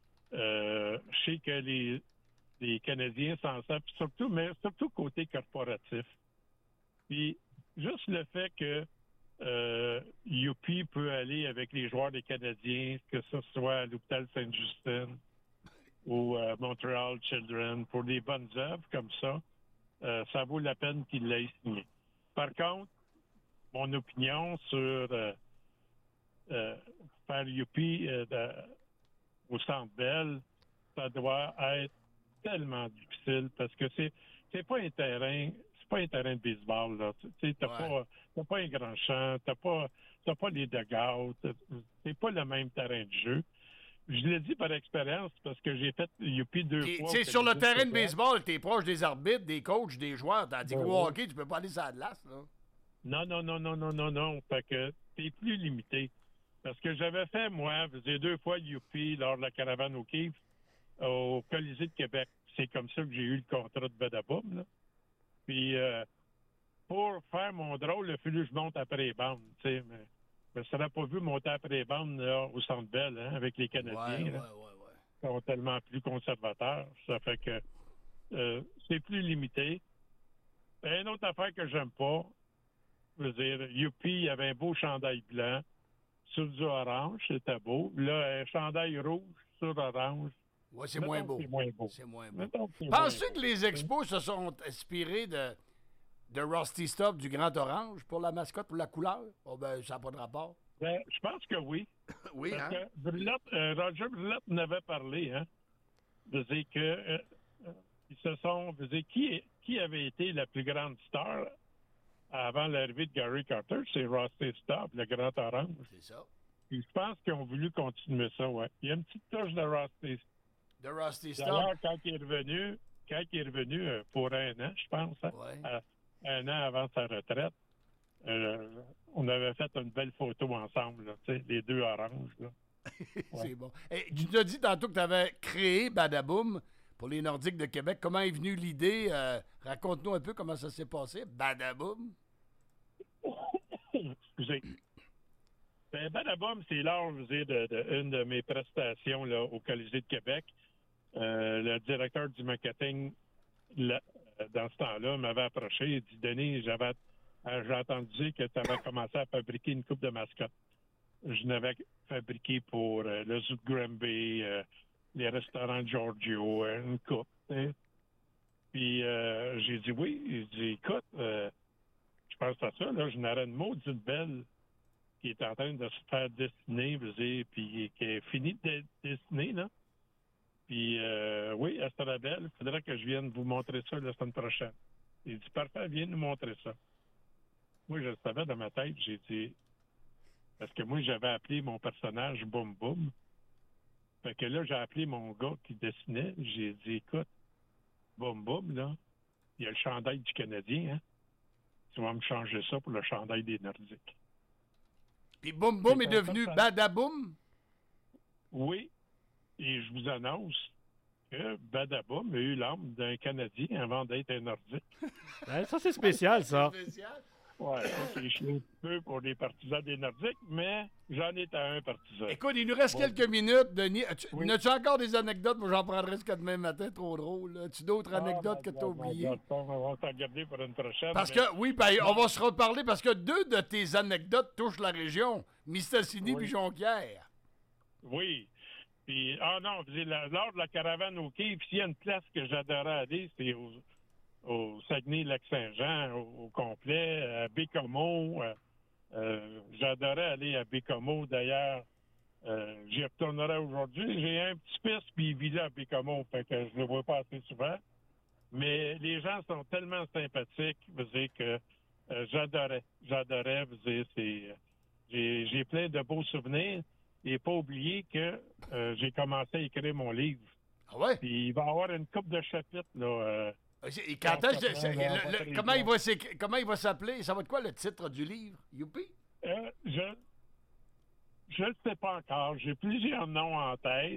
Euh, je sais que les, les Canadiens s'en servent, puis surtout, mais surtout côté corporatif. Puis, juste le fait que euh, Youpi peut aller avec les joueurs des Canadiens, que ce soit à l'hôpital Sainte-Justine ou à Montreal Children, pour des bonnes œuvres comme ça, euh, ça vaut la peine qu'il l'ait signé. Par contre, mon opinion sur euh, euh, faire Youpi euh, de- au Centre Bell, ça doit être tellement difficile parce que c'est c'est pas un terrain, c'est pas un terrain de baseball là. Tu sais, t'as Ouais. pas t'as pas un grand champ, t'as pas t'as pas les dugouts, c'est pas le même terrain de jeu. Je l'ai dit par expérience parce que j'ai fait Youpi deux Tu fois. sais, au sur le Canadien terrain de Québec. baseball, t'es proche des arbitres, des coachs, des joueurs. Tandis Ben qu'au oui. hockey, tu peux pas aller sur la glace, là. Non, non, non, non, non, non, non. Fait que t'es plus limité. Parce que j'avais fait, moi, je faisais deux fois Youpi lors de la caravane au Kief au Colisée de Québec. C'est comme ça que j'ai eu le contrat de Badaboum, là. Puis, euh, pour faire mon drôle, il a fallu que je monte après les bandes, tu sais. Mais je ne serais pas vu monter après les bandes, là, au Centre Bell, hein, avec les Canadiens, Ouais, ouais, là. ouais, ouais. Ils sont tellement plus conservateurs. Ça fait que euh, c'est plus limité. Une autre affaire que j'aime pas, je veux dire, Youpi, il avait un beau chandail blanc sur du orange, c'était beau. Là, un chandail rouge sur orange. Ouais, c'est moins beau. C'est moins beau. C'est moins beau. Mettons que c'est Penses-tu moins que les expos se sont inspirés de, de Rusty Stop du Grand Orange pour la mascotte, pour la couleur? Oh ben, ça n'a pas de rapport. Ben, je pense que oui. Oui, Parce hein? que Brulette, euh, Roger Brulette en avait parlé, hein. De dire que euh, euh, ils se sont. De dire, qui, qui avait été la plus grande star avant l'arrivée de Gary Carter? C'est Rusty Stop, le Grand Orange. C'est ça. Puis je pense qu'ils ont voulu continuer ça, ouais. Il y a une petite touche de Rusty. De Rusty Stop. D'ailleurs, quand il est revenu, quand il est revenu euh, pour un an, je pense, hein, Ouais. à- un an avant sa retraite, euh, on avait fait une belle photo ensemble, là, tu sais, les deux oranges. Là. C'est bon. Et tu nous as dit tantôt que tu avais créé Badaboom pour les Nordiques de Québec. Comment est venue l'idée? Euh, raconte-nous un peu comment ça s'est passé. Badaboom. Excusez. Ben, Badaboom, c'est lors, je veux dire, de, de une de mes prestations là, au Colisée de Québec. Euh, le directeur du marketing, là, dans ce temps-là, m'avait approché et dit, Denis, j'avais, euh, j'ai entendu dire que tu avais commencé à fabriquer une coupe de mascottes. Je n'avais fabriqué pour euh, le Zoo de Granby, euh, les restaurants Giorgio, euh, une coupe. Hein. Puis euh, j'ai dit oui. J'ai dit, écoute, euh, je pense à ça, là, je n'aurais une maudite belle qui est en train de se faire dessiner, vous savez, puis qui est fini de dessiner, là. Puis, euh, oui, Estrabel, il faudrait que je vienne vous montrer ça la semaine prochaine. Il dit, parfait, viens nous montrer ça. Moi, je le savais dans ma tête, j'ai dit, parce que moi, j'avais appelé mon personnage Boum Boum. Fait que là, j'ai appelé mon gars qui dessinait, j'ai dit, écoute, Boum Boum, là, il y a le chandail du Canadien, hein. Tu vas me changer ça pour le chandail des Nordiques. Puis Boum Boum C'est est un devenu personnage. Badaboom? Oui, et je vous annonce que Badaboum a eu l'âme d'un Canadien avant d'être un Nordique. Ben, ça, c'est spécial, ça. Spécial. Ouais, ça, c'est chaud un peu pour les partisans des Nordiques, mais j'en étais un partisan. Écoute, il nous reste Bon. quelques minutes, Denis. As-tu Oui. as-tu encore des anecdotes? Moi, j'en prendrai jusqu'à demain matin, trop drôle. là. As-tu d'autres anecdotes que tu as oubliées? Ah, On va s'en garder pour une prochaine. Parce mais- que, oui, ben, on va se reparler parce que deux de tes anecdotes touchent la région. Mistassini Oui. puis Jonquière. Oui. Puis, ah non, vous savez, la- lors de la caravane au quai, puis s'il y a une place que j'adorais aller, c'est au, au Saguenay-Lac-Saint-Jean, au, au complet, à Bécomo. Euh, euh, j'adorais aller à Bécomo. D'ailleurs, euh, j'y retournerai aujourd'hui. J'ai un petit piste, puis il vit là à Bécomo, fait que je le vois pas assez souvent. Mais les gens sont tellement sympathiques, vous savez, que euh, j'adorais. J'adorais, vous savez, c'est... euh, J'ai, j'ai plein de beaux souvenirs. Et pas oublier que euh, j'ai commencé à écrire mon livre. Ah ouais? Puis il va y avoir une couple de chapitres, là. euh, Et quand est-ce que- quatre c'est- ans, là, le- le- votre comment, il région. va s'éc- comment il va s'appeler? Ça va être quoi le titre du livre? Youpi? Euh, je je ne sais pas encore. J'ai plusieurs noms en tête.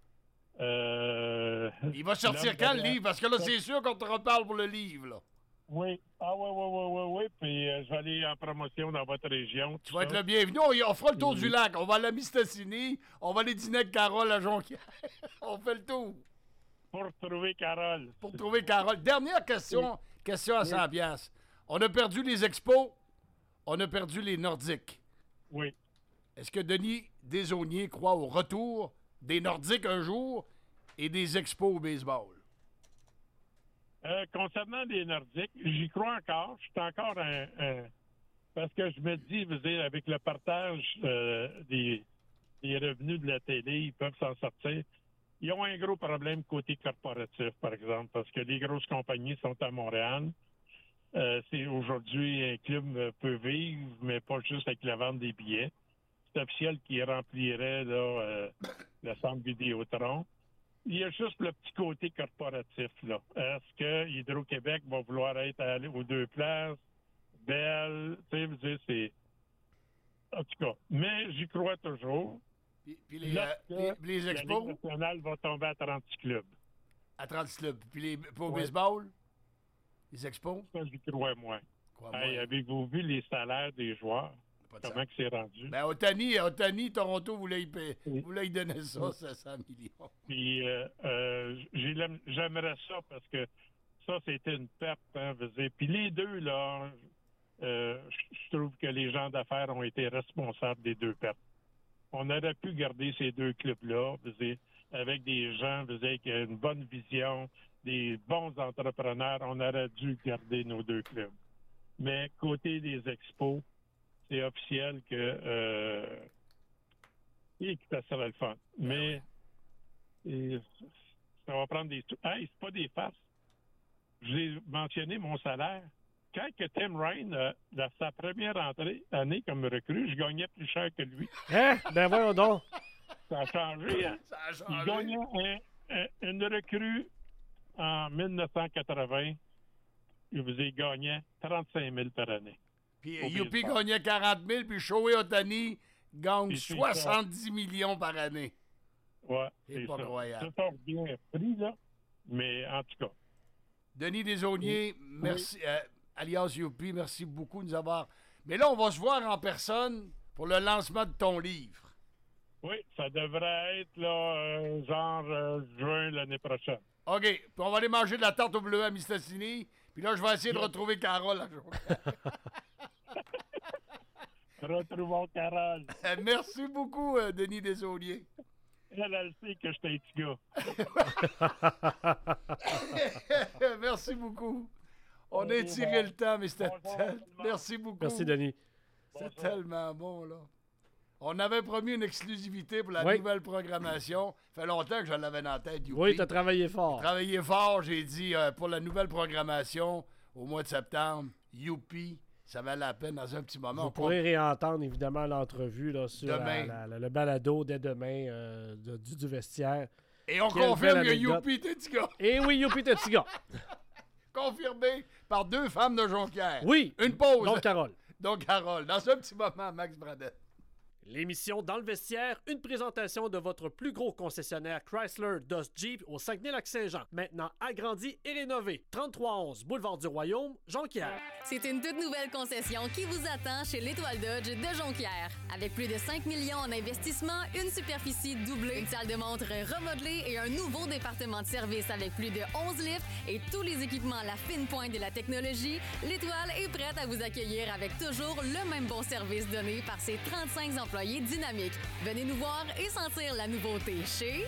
Euh, Il va sortir l'homme quand le derrière- livre? Parce que là, c'est sûr qu'on te reparle pour le livre. Là. Oui. Ah oui, oui, oui, oui, oui. Puis euh, je vais aller en promotion dans votre région. Tu vas être le bienvenu. On, on fera le tour Oui. du lac. On va à la Mistassini. On va aller dîner avec Carole à Jonquière. On fait le tour. Pour trouver Carole. Pour trouver Carole. Dernière question. Question à cent piastres. On a perdu les expos. On a perdu les Nordiques. Oui. Est-ce que Denis Desaulniers croit au retour des Nordiques un jour et des expos au baseball? Euh, concernant les Nordiques, j'y crois encore. Je suis encore un, un- Parce que je me dis, vous savez, avec le partage euh, des, des revenus de la télé, ils peuvent s'en sortir. Ils ont un gros problème côté corporatif, par exemple, parce que les grosses compagnies sont à Montréal. Euh, c'est aujourd'hui, un club euh, peut vivre, mais pas juste avec la vente des billets. C'est officiel qui remplirait là, euh, le centre Vidéotron. Il y a juste le petit côté corporatif, là. Est-ce que Hydro-Québec va vouloir être allé aux deux places? Belle, tu sais, vous dire, c'est... En tout cas, mais j'y crois toujours. Puis, puis les, Lorsque euh, les- les La expos Ligue nationale va tomber à trente clubs. à trente clubs. Puis les, pour Ouais. baseball, les expos, Ça, j'y crois moins. crois-moi. Hey, avez-vous vu les salaires des joueurs? Pas de Comment sens. que c'est rendu? Ben, Otani, Otani, Toronto voulait y, payer- Oui. voulait y donner ça, cinq cents millions. Puis euh, euh, j'ai l'aim- j'aimerais ça parce que ça, c'était une perte. Hein, je veux dire. Puis les deux, là, euh, je trouve que les gens d'affaires ont été responsables des deux pertes. On aurait pu garder ces deux clubs-là, je veux dire, avec des gens, je veux dire, qui ont une bonne vision, des bons entrepreneurs. On aurait dû garder nos deux clubs. Mais côté des expos, c'est officiel que euh, et que ça serait le fun. Mais et, ça va prendre des... Hey, c'est pas des farces. J'ai mentionné mon salaire. Quand que Tim Ryan, euh, dans sa première entrée, année comme recrue, je gagnais plus cher que lui. Hein? Ben voyons donc. Ça a changé, hein? Ça a changé. Il gagnait un, un, une recrue en dix-neuf cent quatre-vingts. Il vous ai gagné trente-cinq mille par année. Puis Youpi gagnait quarante mille, puis Shohei Ohtani gagne Puis c'est soixante-dix millions par année. Ouais, C'est c'est pas ça. croyable. C'est pas bien pris, là. Mais en tout cas. Denis Desaulniers, merci, euh, alias Youpi, merci beaucoup de nous avoir... Mais là, on va se voir en personne pour le lancement de ton livre. Oui, ça devrait être, là, euh, genre euh, juin l'année prochaine. OK, puis on va aller manger de la tarte au bleu à Mistassini, puis là, je vais essayer de retrouver Carole. à Retrouvons Carole. Merci beaucoup, euh, Denis Desaulniers. Elle, elle sait que j'étais un petit gars. Merci beaucoup. On Ok, a étiré bon. le temps, mais c'était Bonjour, tel... tout le monde. Merci beaucoup. Merci, Denis. C'est Bonjour. tellement bon, là. On avait promis une exclusivité pour la Oui. nouvelle programmation. Ça fait longtemps que je l'avais dans la tête, Youpi. Oui, t'as travaillé fort. Travaillé fort, j'ai dit, euh, pour la nouvelle programmation, au mois de septembre, Youpi, ça valait la peine dans un petit moment. Vous On pourrez réentendre évidemment l'entrevue là, sur la- Demain. la- la- le balado dès demain euh, de- du, du vestiaire. Et on Quelle confirme belle que anecdote. Youpi était petit gars. Et oui, youpi, t'es petit gars. Confirmé par deux femmes de Jonquière. Oui. Une pause. Donc, Carole. Donc, Carole, dans un petit moment, Max Bradette. L'émission Dans le vestiaire, une présentation de votre plus gros concessionnaire Chrysler Dodge Jeep au Saguenay-Lac-Saint-Jean. Maintenant agrandi et rénové. trente-trois onze Boulevard du Royaume, Jonquière. C'est une toute nouvelle concession qui vous attend chez l'Étoile Dodge de Jonquière. Avec plus de cinq millions en investissement, une superficie doublée, une salle de montre remodelée et un nouveau département de service avec plus de onze lifts et tous les équipements à la fine pointe de la technologie, l'Étoile est prête à vous accueillir avec toujours le même bon service donné par ses trente-cinq employés dynamiques. Venez nous voir et sentir la nouveauté chez...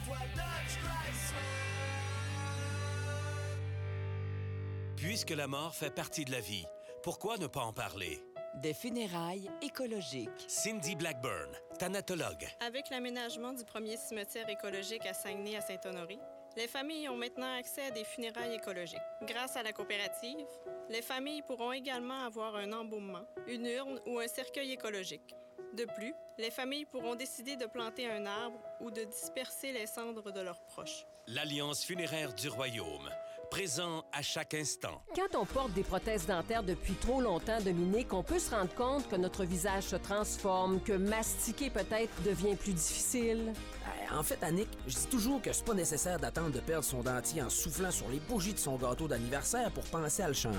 Puisque la mort fait partie de la vie, pourquoi ne pas en parler? Des funérailles écologiques. Cindy Blackburn, thanatologue. Avec l'aménagement du premier cimetière écologique à Saguenay à Saint-Honoré, les familles ont maintenant accès à des funérailles écologiques. Grâce à la coopérative, les familles pourront également avoir un embaumement, une urne ou un cercueil écologique. De plus, les familles pourront décider de planter un arbre ou de disperser les cendres de leurs proches. L'Alliance funéraire du Royaume, présent à chaque instant. Quand on porte des prothèses dentaires depuis trop longtemps, Dominique, on peut se rendre compte que notre visage se transforme, que mastiquer peut-être devient plus difficile. En fait, Annick, je dis toujours que c'est pas nécessaire d'attendre de perdre son dentier en soufflant sur les bougies de son gâteau d'anniversaire pour penser à le changer.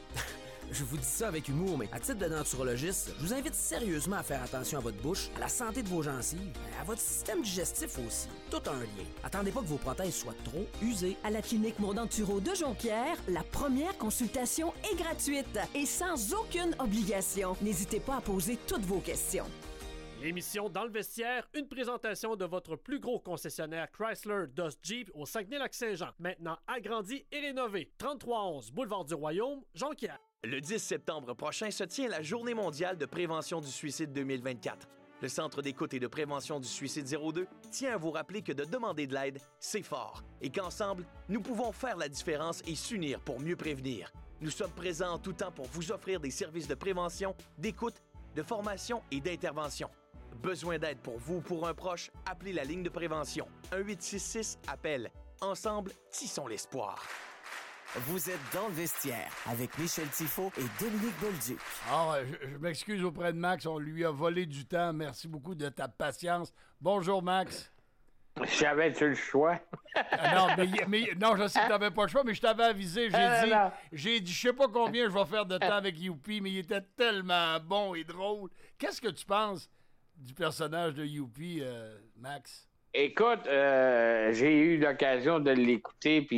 Je vous dis ça avec humour, mais à titre de denturologiste, je vous invite sérieusement à faire attention à votre bouche, à la santé de vos gencives, à votre système digestif aussi. Tout a un lien. Attendez pas que vos prothèses soient trop usées. À la clinique Mondanturo de Jonquière, la première consultation est gratuite et sans aucune obligation. N'hésitez pas à poser toutes vos questions. L'émission Dans le vestiaire, une présentation de votre plus gros concessionnaire Chrysler Dodge Jeep au Saguenay-Lac-Saint-Jean. Maintenant agrandi et rénové. trente-trois onze Boulevard du Royaume, Jonquière. Le dix septembre prochain se tient la Journée mondiale de prévention du suicide deux mille vingt-quatre. Le Centre d'écoute et de prévention du suicide zéro deux tient à vous rappeler que de demander de l'aide, c'est fort et qu'ensemble, nous pouvons faire la différence et s'unir pour mieux prévenir. Nous sommes présents en tout temps pour vous offrir des services de prévention, d'écoute, de formation et d'intervention. Besoin d'aide pour vous ou pour un proche? Appelez la ligne de prévention. un huit six six appel. Ensemble, tissons l'espoir. Vous êtes dans le vestiaire avec Michel Tifo et Dominique Bolduc. Ah, je, je m'excuse auprès de Max, on lui a volé du temps. Merci beaucoup de ta patience. Bonjour, Max. J'avais-tu le choix? Ah non, mais, mais- non, je sais que t'avais pas le choix, mais je t'avais avisé. J'ai Ah, dit, non. j'ai dit, je sais pas combien je vais faire de temps avec Youpi, mais il était tellement bon et drôle. Qu'est-ce que tu penses du personnage de Youpi, euh, Max? Écoute, euh, j'ai eu l'occasion de l'écouter, puis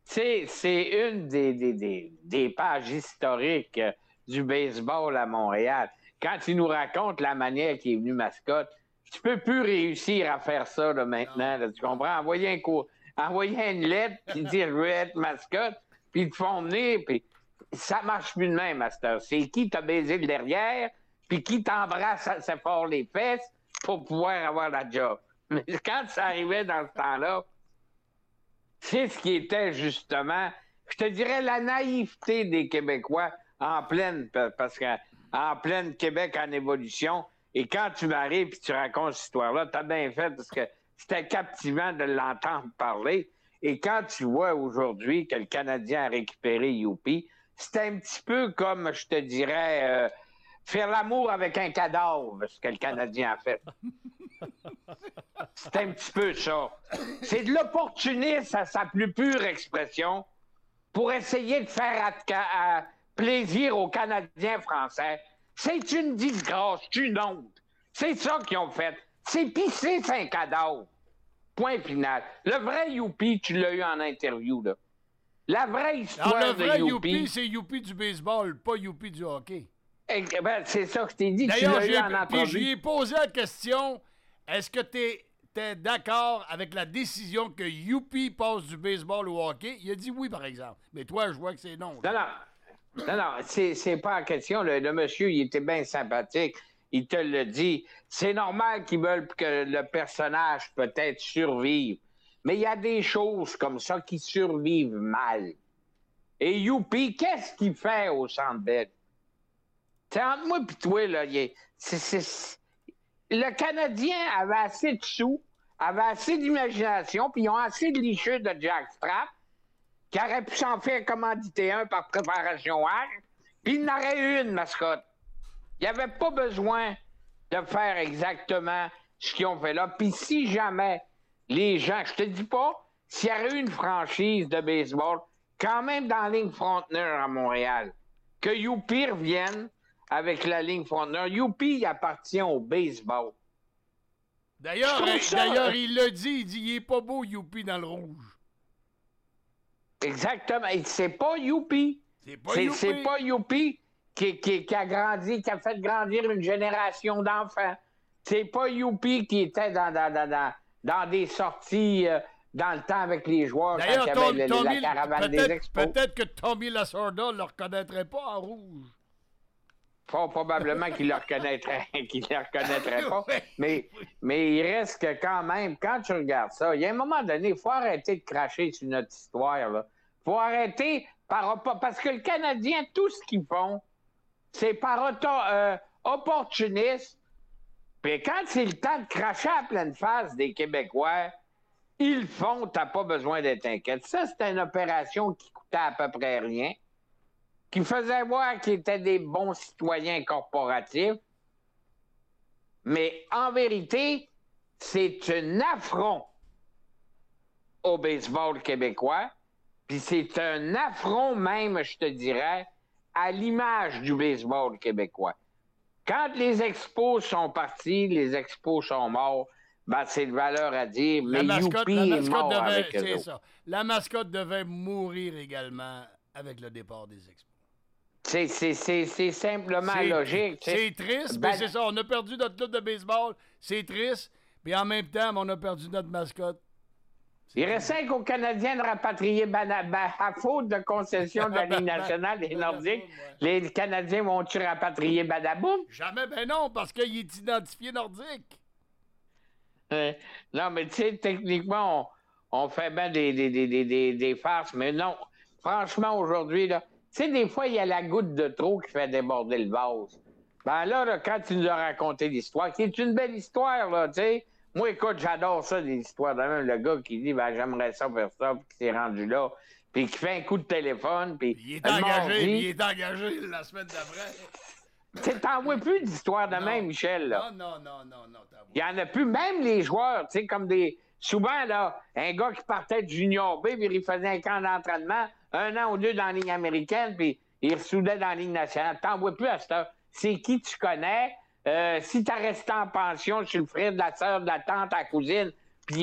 C'est, c'est une des, des, des, des pages historiques euh, du baseball à Montréal. Quand il nous raconte la manière qu'il est venu mascotte, tu peux plus réussir à faire ça là, maintenant. Là, tu comprends? Envoyer, un cours, envoyer une lettre, puis dire « je veux être mascotte », puis ils te font venir, puis ça marche plus de même, Master. C'est qui t'a baisé le derrière, puis qui t'embrasse assez fort les fesses pour pouvoir avoir la job. Mais quand ça arrivait dans ce temps-là, c'est ce qui était justement, je te dirais, la naïveté des Québécois en pleine, parce qu'en pleine Québec en évolution, et quand tu m'arrives et tu racontes cette histoire-là, t'as bien fait parce que c'était captivant de l'entendre parler. Et quand tu vois aujourd'hui que le Canadien a récupéré Youpi, c'est un petit peu comme, je te dirais, euh, faire l'amour avec un cadavre, ce que le Canadien a fait. C'est un petit peu ça. C'est de l'opportunisme à sa plus pure expression pour essayer de faire à, à plaisir aux Canadiens français. C'est une disgrâce, c'est une honte. C'est ça qu'ils ont fait. C'est pisser sur un cadavre. Point final. Le vrai Youpi, tu l'as eu en interview, là. La vraie histoire Alors, le vrai de Youpi, Youpi, c'est Youpi du baseball, pas Youpi du hockey. Eh, ben, c'est ça que je t'ai dit. Tu D'ailleurs, l'as eu j'ai- en puis entrevue. je lui ai posé la question, est-ce que tu es d'accord avec la décision que Youpi passe du baseball au hockey? Il a dit oui, par exemple. Mais toi, je vois que c'est non. Non, non. Non, non, c'est, c'est pas la question. Le, le monsieur, il était bien sympathique. Il te le dit. C'est normal qu'ils veulent que le personnage peut-être survive. Mais il y a des choses comme ça qui survivent mal. Et Youpi, qu'est-ce qu'il fait au Centre Bell? C'est entre moi et toi, là. il est- c'est- c'est- Le Canadien avait assez de sous, avait assez d'imagination, puis ils ont assez de licheux de Jackstrap, qui aurait pu s'en faire commanditer un par préparation H, puis il en aurait eu une mascotte. Il n'y avait pas besoin de faire exactement ce qu'ils ont fait là. Puis si jamais les gens, je te dis pas, s'il y aurait eu une franchise de baseball, quand même dans la ligne Fronteneur à Montréal, que Youpi revienne avec la ligne Fronteneur. Youpi, il appartient au baseball. D'ailleurs, Je trouve euh, ça- d'ailleurs, il l'a dit, il dit, il est pas beau, Youpi, dans le rouge. Exactement. Et c'est pas Youpi. C'est pas C'est, Youpi. c'est pas Youpi qui, qui, qui a grandi, qui a fait grandir une génération d'enfants. C'est pas Youpi qui était dans, dans, dans, dans, dans des sorties euh, dans le temps avec les joueurs quand il D'ailleurs, y Tom- avait le- Tommy, la caravane des peut-être, expos. peut-être que Tommy Lasorda ne le reconnaîtrait pas en rouge. Fort probablement qu'il le reconnaîtrait, qu'il le reconnaîtrait pas. Mais, mais il reste que quand même, quand tu regardes ça, il y a un moment donné, il faut arrêter de cracher sur notre histoire. Il faut arrêter par parce que le Canadien, tout ce qu'ils font, c'est par auto, euh, opportunisme. Puis quand c'est le temps de cracher à pleine face des Québécois, ils le font, t'as pas besoin d'être inquiète. Ça, c'était une opération qui coûtait à peu près rien, qui faisait voir qu'ils étaient des bons citoyens corporatifs. Mais en vérité, c'est un affront au baseball québécois, puis c'est un affront même, je te dirais, à l'image du baseball québécois. Quand les expos sont partis, les expos sont morts, ben c'est de valeur à dire, mais La mascotte, Youpi la est mascotte mort devait, avec eux c'est autres. ça. La mascotte devait mourir également avec le départ des expos. C'est, c'est, c'est, c'est simplement C'est- logique. tu sais. C'est triste, Ben, mais c'est ça. On a perdu notre club de baseball. C'est triste. Puis en même temps, on a perdu notre mascotte. Il restait qu'aux Canadiens de rapatrier Bana- Ba- à faute de concession de la Ligue nationale des Nordiques, les Canadiens vont-tu rapatrier Badaboum? Jamais, ben non, parce qu'il est identifié nordique. Euh, non, mais tu sais, techniquement, on, on fait bien des, des, des, des, des, des farces, mais non. Franchement, aujourd'hui, là, tu sais, des fois, il y a la goutte de trop qui fait déborder le vase. Ben là, là, quand tu nous as raconté l'histoire, qui est une belle histoire, là, tu sais. Moi, écoute, j'adore ça, des histoires de même. Le gars qui dit, ben, j'aimerais ça faire ça, puis qui s'est rendu là, puis qui fait un coup de téléphone, puis... Il est le engagé, mardi- il est engagé la semaine d'après. Tu sais, t'en vois plus d'histoires de même, Michel, là. Non, non, non, non, non. t'as- Il y en a plus, même les joueurs, tu sais, comme des... Souvent, là, un gars qui partait du Junior B, puis il faisait un camp d'entraînement, un an ou deux dans la ligne américaine, puis il ressoudait dans la ligne nationale. T'en vois plus à cette heure. C'est qui tu connais? Euh, si t'as resté en pension, je suis le frère de la sœur, de la tante, à la cousine, puis il,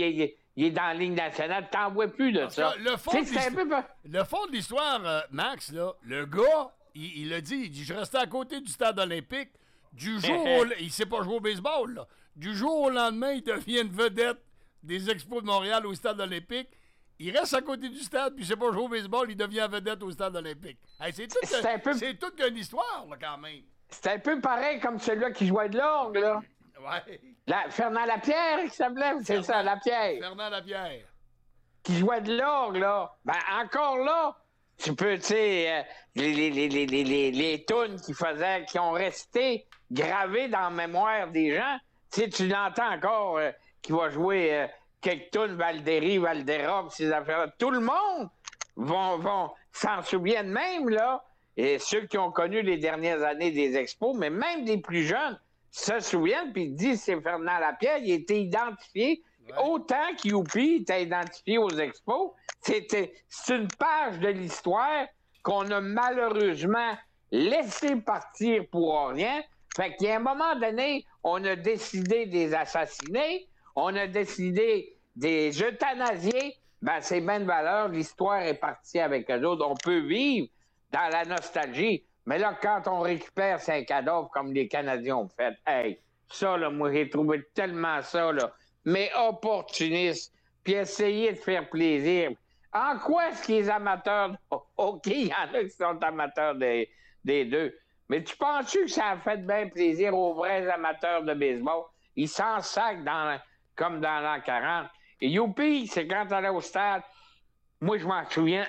il est dans la Ligue nationale. T'en vois plus de Parce ça. que Le fond, Tu de sais, c'est un peu... l'histoire- le fond de l'histoire, euh, Max, là, le gars, il, il a dit, il dit, je restais à côté du stade olympique. Du jour au... Il sait pas jouer au baseball, là. Du jour au lendemain, il devient une vedette des Expos de Montréal au stade olympique. Il reste à côté du stade, puis il sait pas jouer au baseball, il devient vedette au stade olympique. Hey, c'est toute C'est un peu- qu'une histoire, là, quand même. C'est un peu pareil comme celui-là qui jouait de l'orgue, là. Ouais. La... Fernand Lapierre, qui s'appelait, c'est ça, Lapierre. Fernand Lapierre. Qui jouait de l'orgue, là. Ben, encore là, tu peux, tu sais, euh, les, les, les, les, les, les, les tunes qui faisaient, qui ont resté gravées dans la mémoire des gens. Tu sais, tu l'entends encore, euh, qui va jouer euh, quelques tunes, Valdéry, Valdera, pis ces affaires-là. Tout le monde vont, vont s'en souviennent même, là. Et ceux qui ont connu les dernières années des Expos, mais même des plus jeunes, se souviennent, puis disent c'est Fernand Lapierre, il était identifié autant qu'Youpi était identifié aux Expos. C'était, c'est une page de l'histoire qu'on a malheureusement laissé partir pour rien. Fait qu'il y a un moment donné, on a décidé de les assassiner, on a décidé de les euthanasier. Ben, c'est bien de valeur, l'histoire est partie avec eux autres. On peut vivre dans la nostalgie. Mais là, quand on récupère ces cadavres comme les Canadiens ont fait, hey, ça, là, moi, j'ai trouvé tellement ça, là, mais opportuniste, puis essayer de faire plaisir. En quoi est-ce que les amateurs... OK, il y en a qui sont amateurs des, des deux. Mais tu penses-tu que ça a fait bien plaisir aux vrais amateurs de baseball? Ils s'en sacent dans, comme dans l'an quarante. Et youpi, c'est quand tu allais au stade. Moi, je m'en souviens...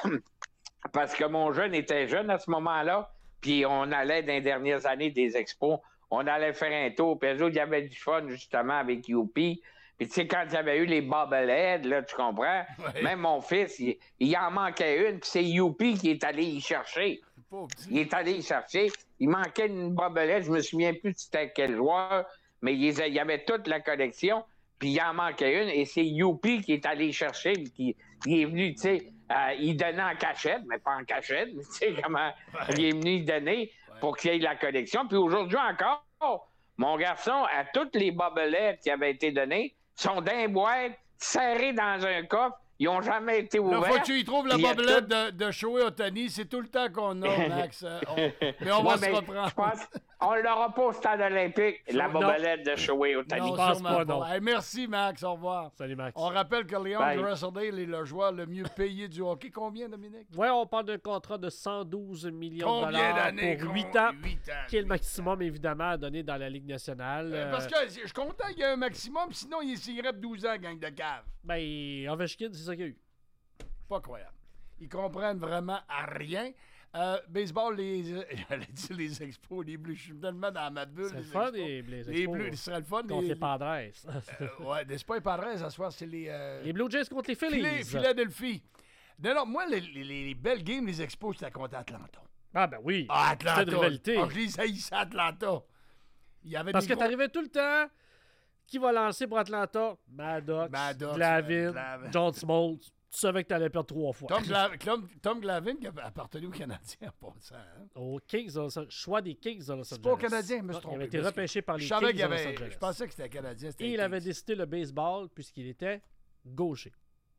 Parce que mon jeune était jeune à ce moment-là, puis on allait dans les dernières années des expos, on allait faire un tour, puis eux autres, il y avait du fun, justement, avec Youpi. Puis tu sais, quand il y avait eu les bobbleheads, là, tu comprends? Ouais. Même mon fils, il, il en manquait une, puis c'est Youpi qui est allé y chercher. Il est allé y chercher. Il manquait une bobblehead, je me souviens plus c'était quel joueur, mais il, il y avait toute la collection, puis il en manquait une, et c'est Youpi qui est allé y chercher, qui il est venu, tu sais... Euh, il donnait en cachette, mais pas en cachette. Tu sais comment ouais. Il est venu y donner pour qu'il y ait la collection. Puis aujourd'hui encore, mon garçon, à toutes les bobbleheads qui avaient été données, sont dans une boîte, serrés dans un coffre. Ils n'ont jamais été ouverts. Là, faut que tu y trouves la bobblehead tout... de, de Shohei Ohtani. C'est tout le temps qu'on a, Max. on... Mais on va ouais, se reprendre. Je pense on l'aura pas au stade olympique, la bobblehead de Shohei Ohtani. Non, pense pas, non. Hey, merci, Max. Au revoir. Salut, Max. On rappelle que Leon Draisaitl est le joueur le mieux payé du hockey. Combien, Dominique? Oui, on parle d'un contrat de cent douze millions Combien de dollars d'années? pour huit ans, huit ans, qui est le maximum, évidemment, à donner dans la Ligue nationale. Euh, parce que je suis content qu'il y ait un maximum, sinon il signerait douze ans, gang de cave. Ben, Ovechkin, c'est ça qu'il y a eu. Pas croyable. Ils comprennent vraiment à rien. Euh, baseball, les, j'allais dire les expos, les bleus, je suis tellement dans ma bulle. C'est le fun, les, les expos. Les bleus, ce serait le fun. Contre les, les Padres. euh, ouais, n'est-ce pas les Padres, ce soir, c'est les... Euh, les Blue Jays contre les Phillies. Philadelphie. Non, non, moi, les, les, les belles games, les expos, c'était contre Atlanta. Ah, ben oui. Ah, Atlanta. C'était de rivalité. Ah, je les haïssais à Atlanta. Il y avait Parce des que gros... t'arrivais tout le temps... Qui va lancer pour Atlanta? Maddox, Maddox Glavine, Glavine. John Smoltz. Tu savais que tu allais perdre trois fois. Tom, Gla... Tom, Tom Glavine qui appartenait aux Canadiens en passant. Hein? Aux Kings de Los Angeles. Choix des Kings de Los Angeles. C'est pas aux Canadiens, je me suis trompé. Il avait été repêché par les je Kings savais de Los avait... Angeles. Je pensais que c'était Canadien. Et il Kings. avait décidé le baseball puisqu'il était gaucher.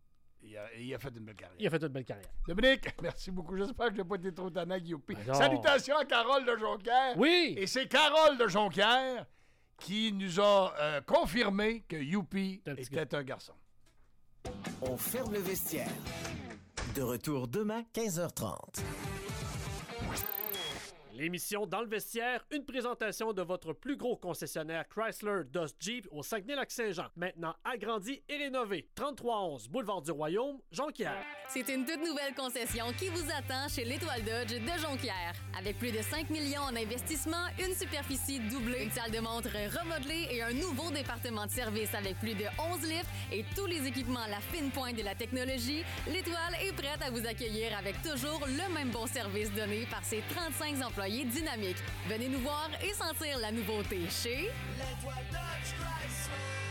Il a, il a fait une belle carrière. Il a fait une belle carrière. Dominique, merci beaucoup. J'espère que je n'ai pas été trop tannant, Youpi. Ben salutations à Carole de Jonquière. Oui. Et c'est Carole de Jonquière qui nous a euh, confirmé que Youpi était gars. un garçon. On ferme le vestiaire. De retour demain, quinze heures trente. L'émission Dans le vestiaire, une présentation de votre plus gros concessionnaire Chrysler Dodge Jeep au Saguenay-Lac-Saint-Jean. Maintenant agrandi et rénové. trente-trois onze Boulevard du Royaume, Jonquière. C'est une toute nouvelle concession qui vous attend chez l'Étoile Dodge de Jonquière. Avec plus de cinq millions en investissement, une superficie doublée, une salle de montre remodelée et un nouveau département de service avec plus de onze lifts et tous les équipements à la fine pointe de la technologie, l'Étoile est prête à vous accueillir avec toujours le même bon service donné par ses trente-cinq employés dynamiques. Venez nous voir et sentir la nouveauté chez l'Étoile Dodge Chrysler.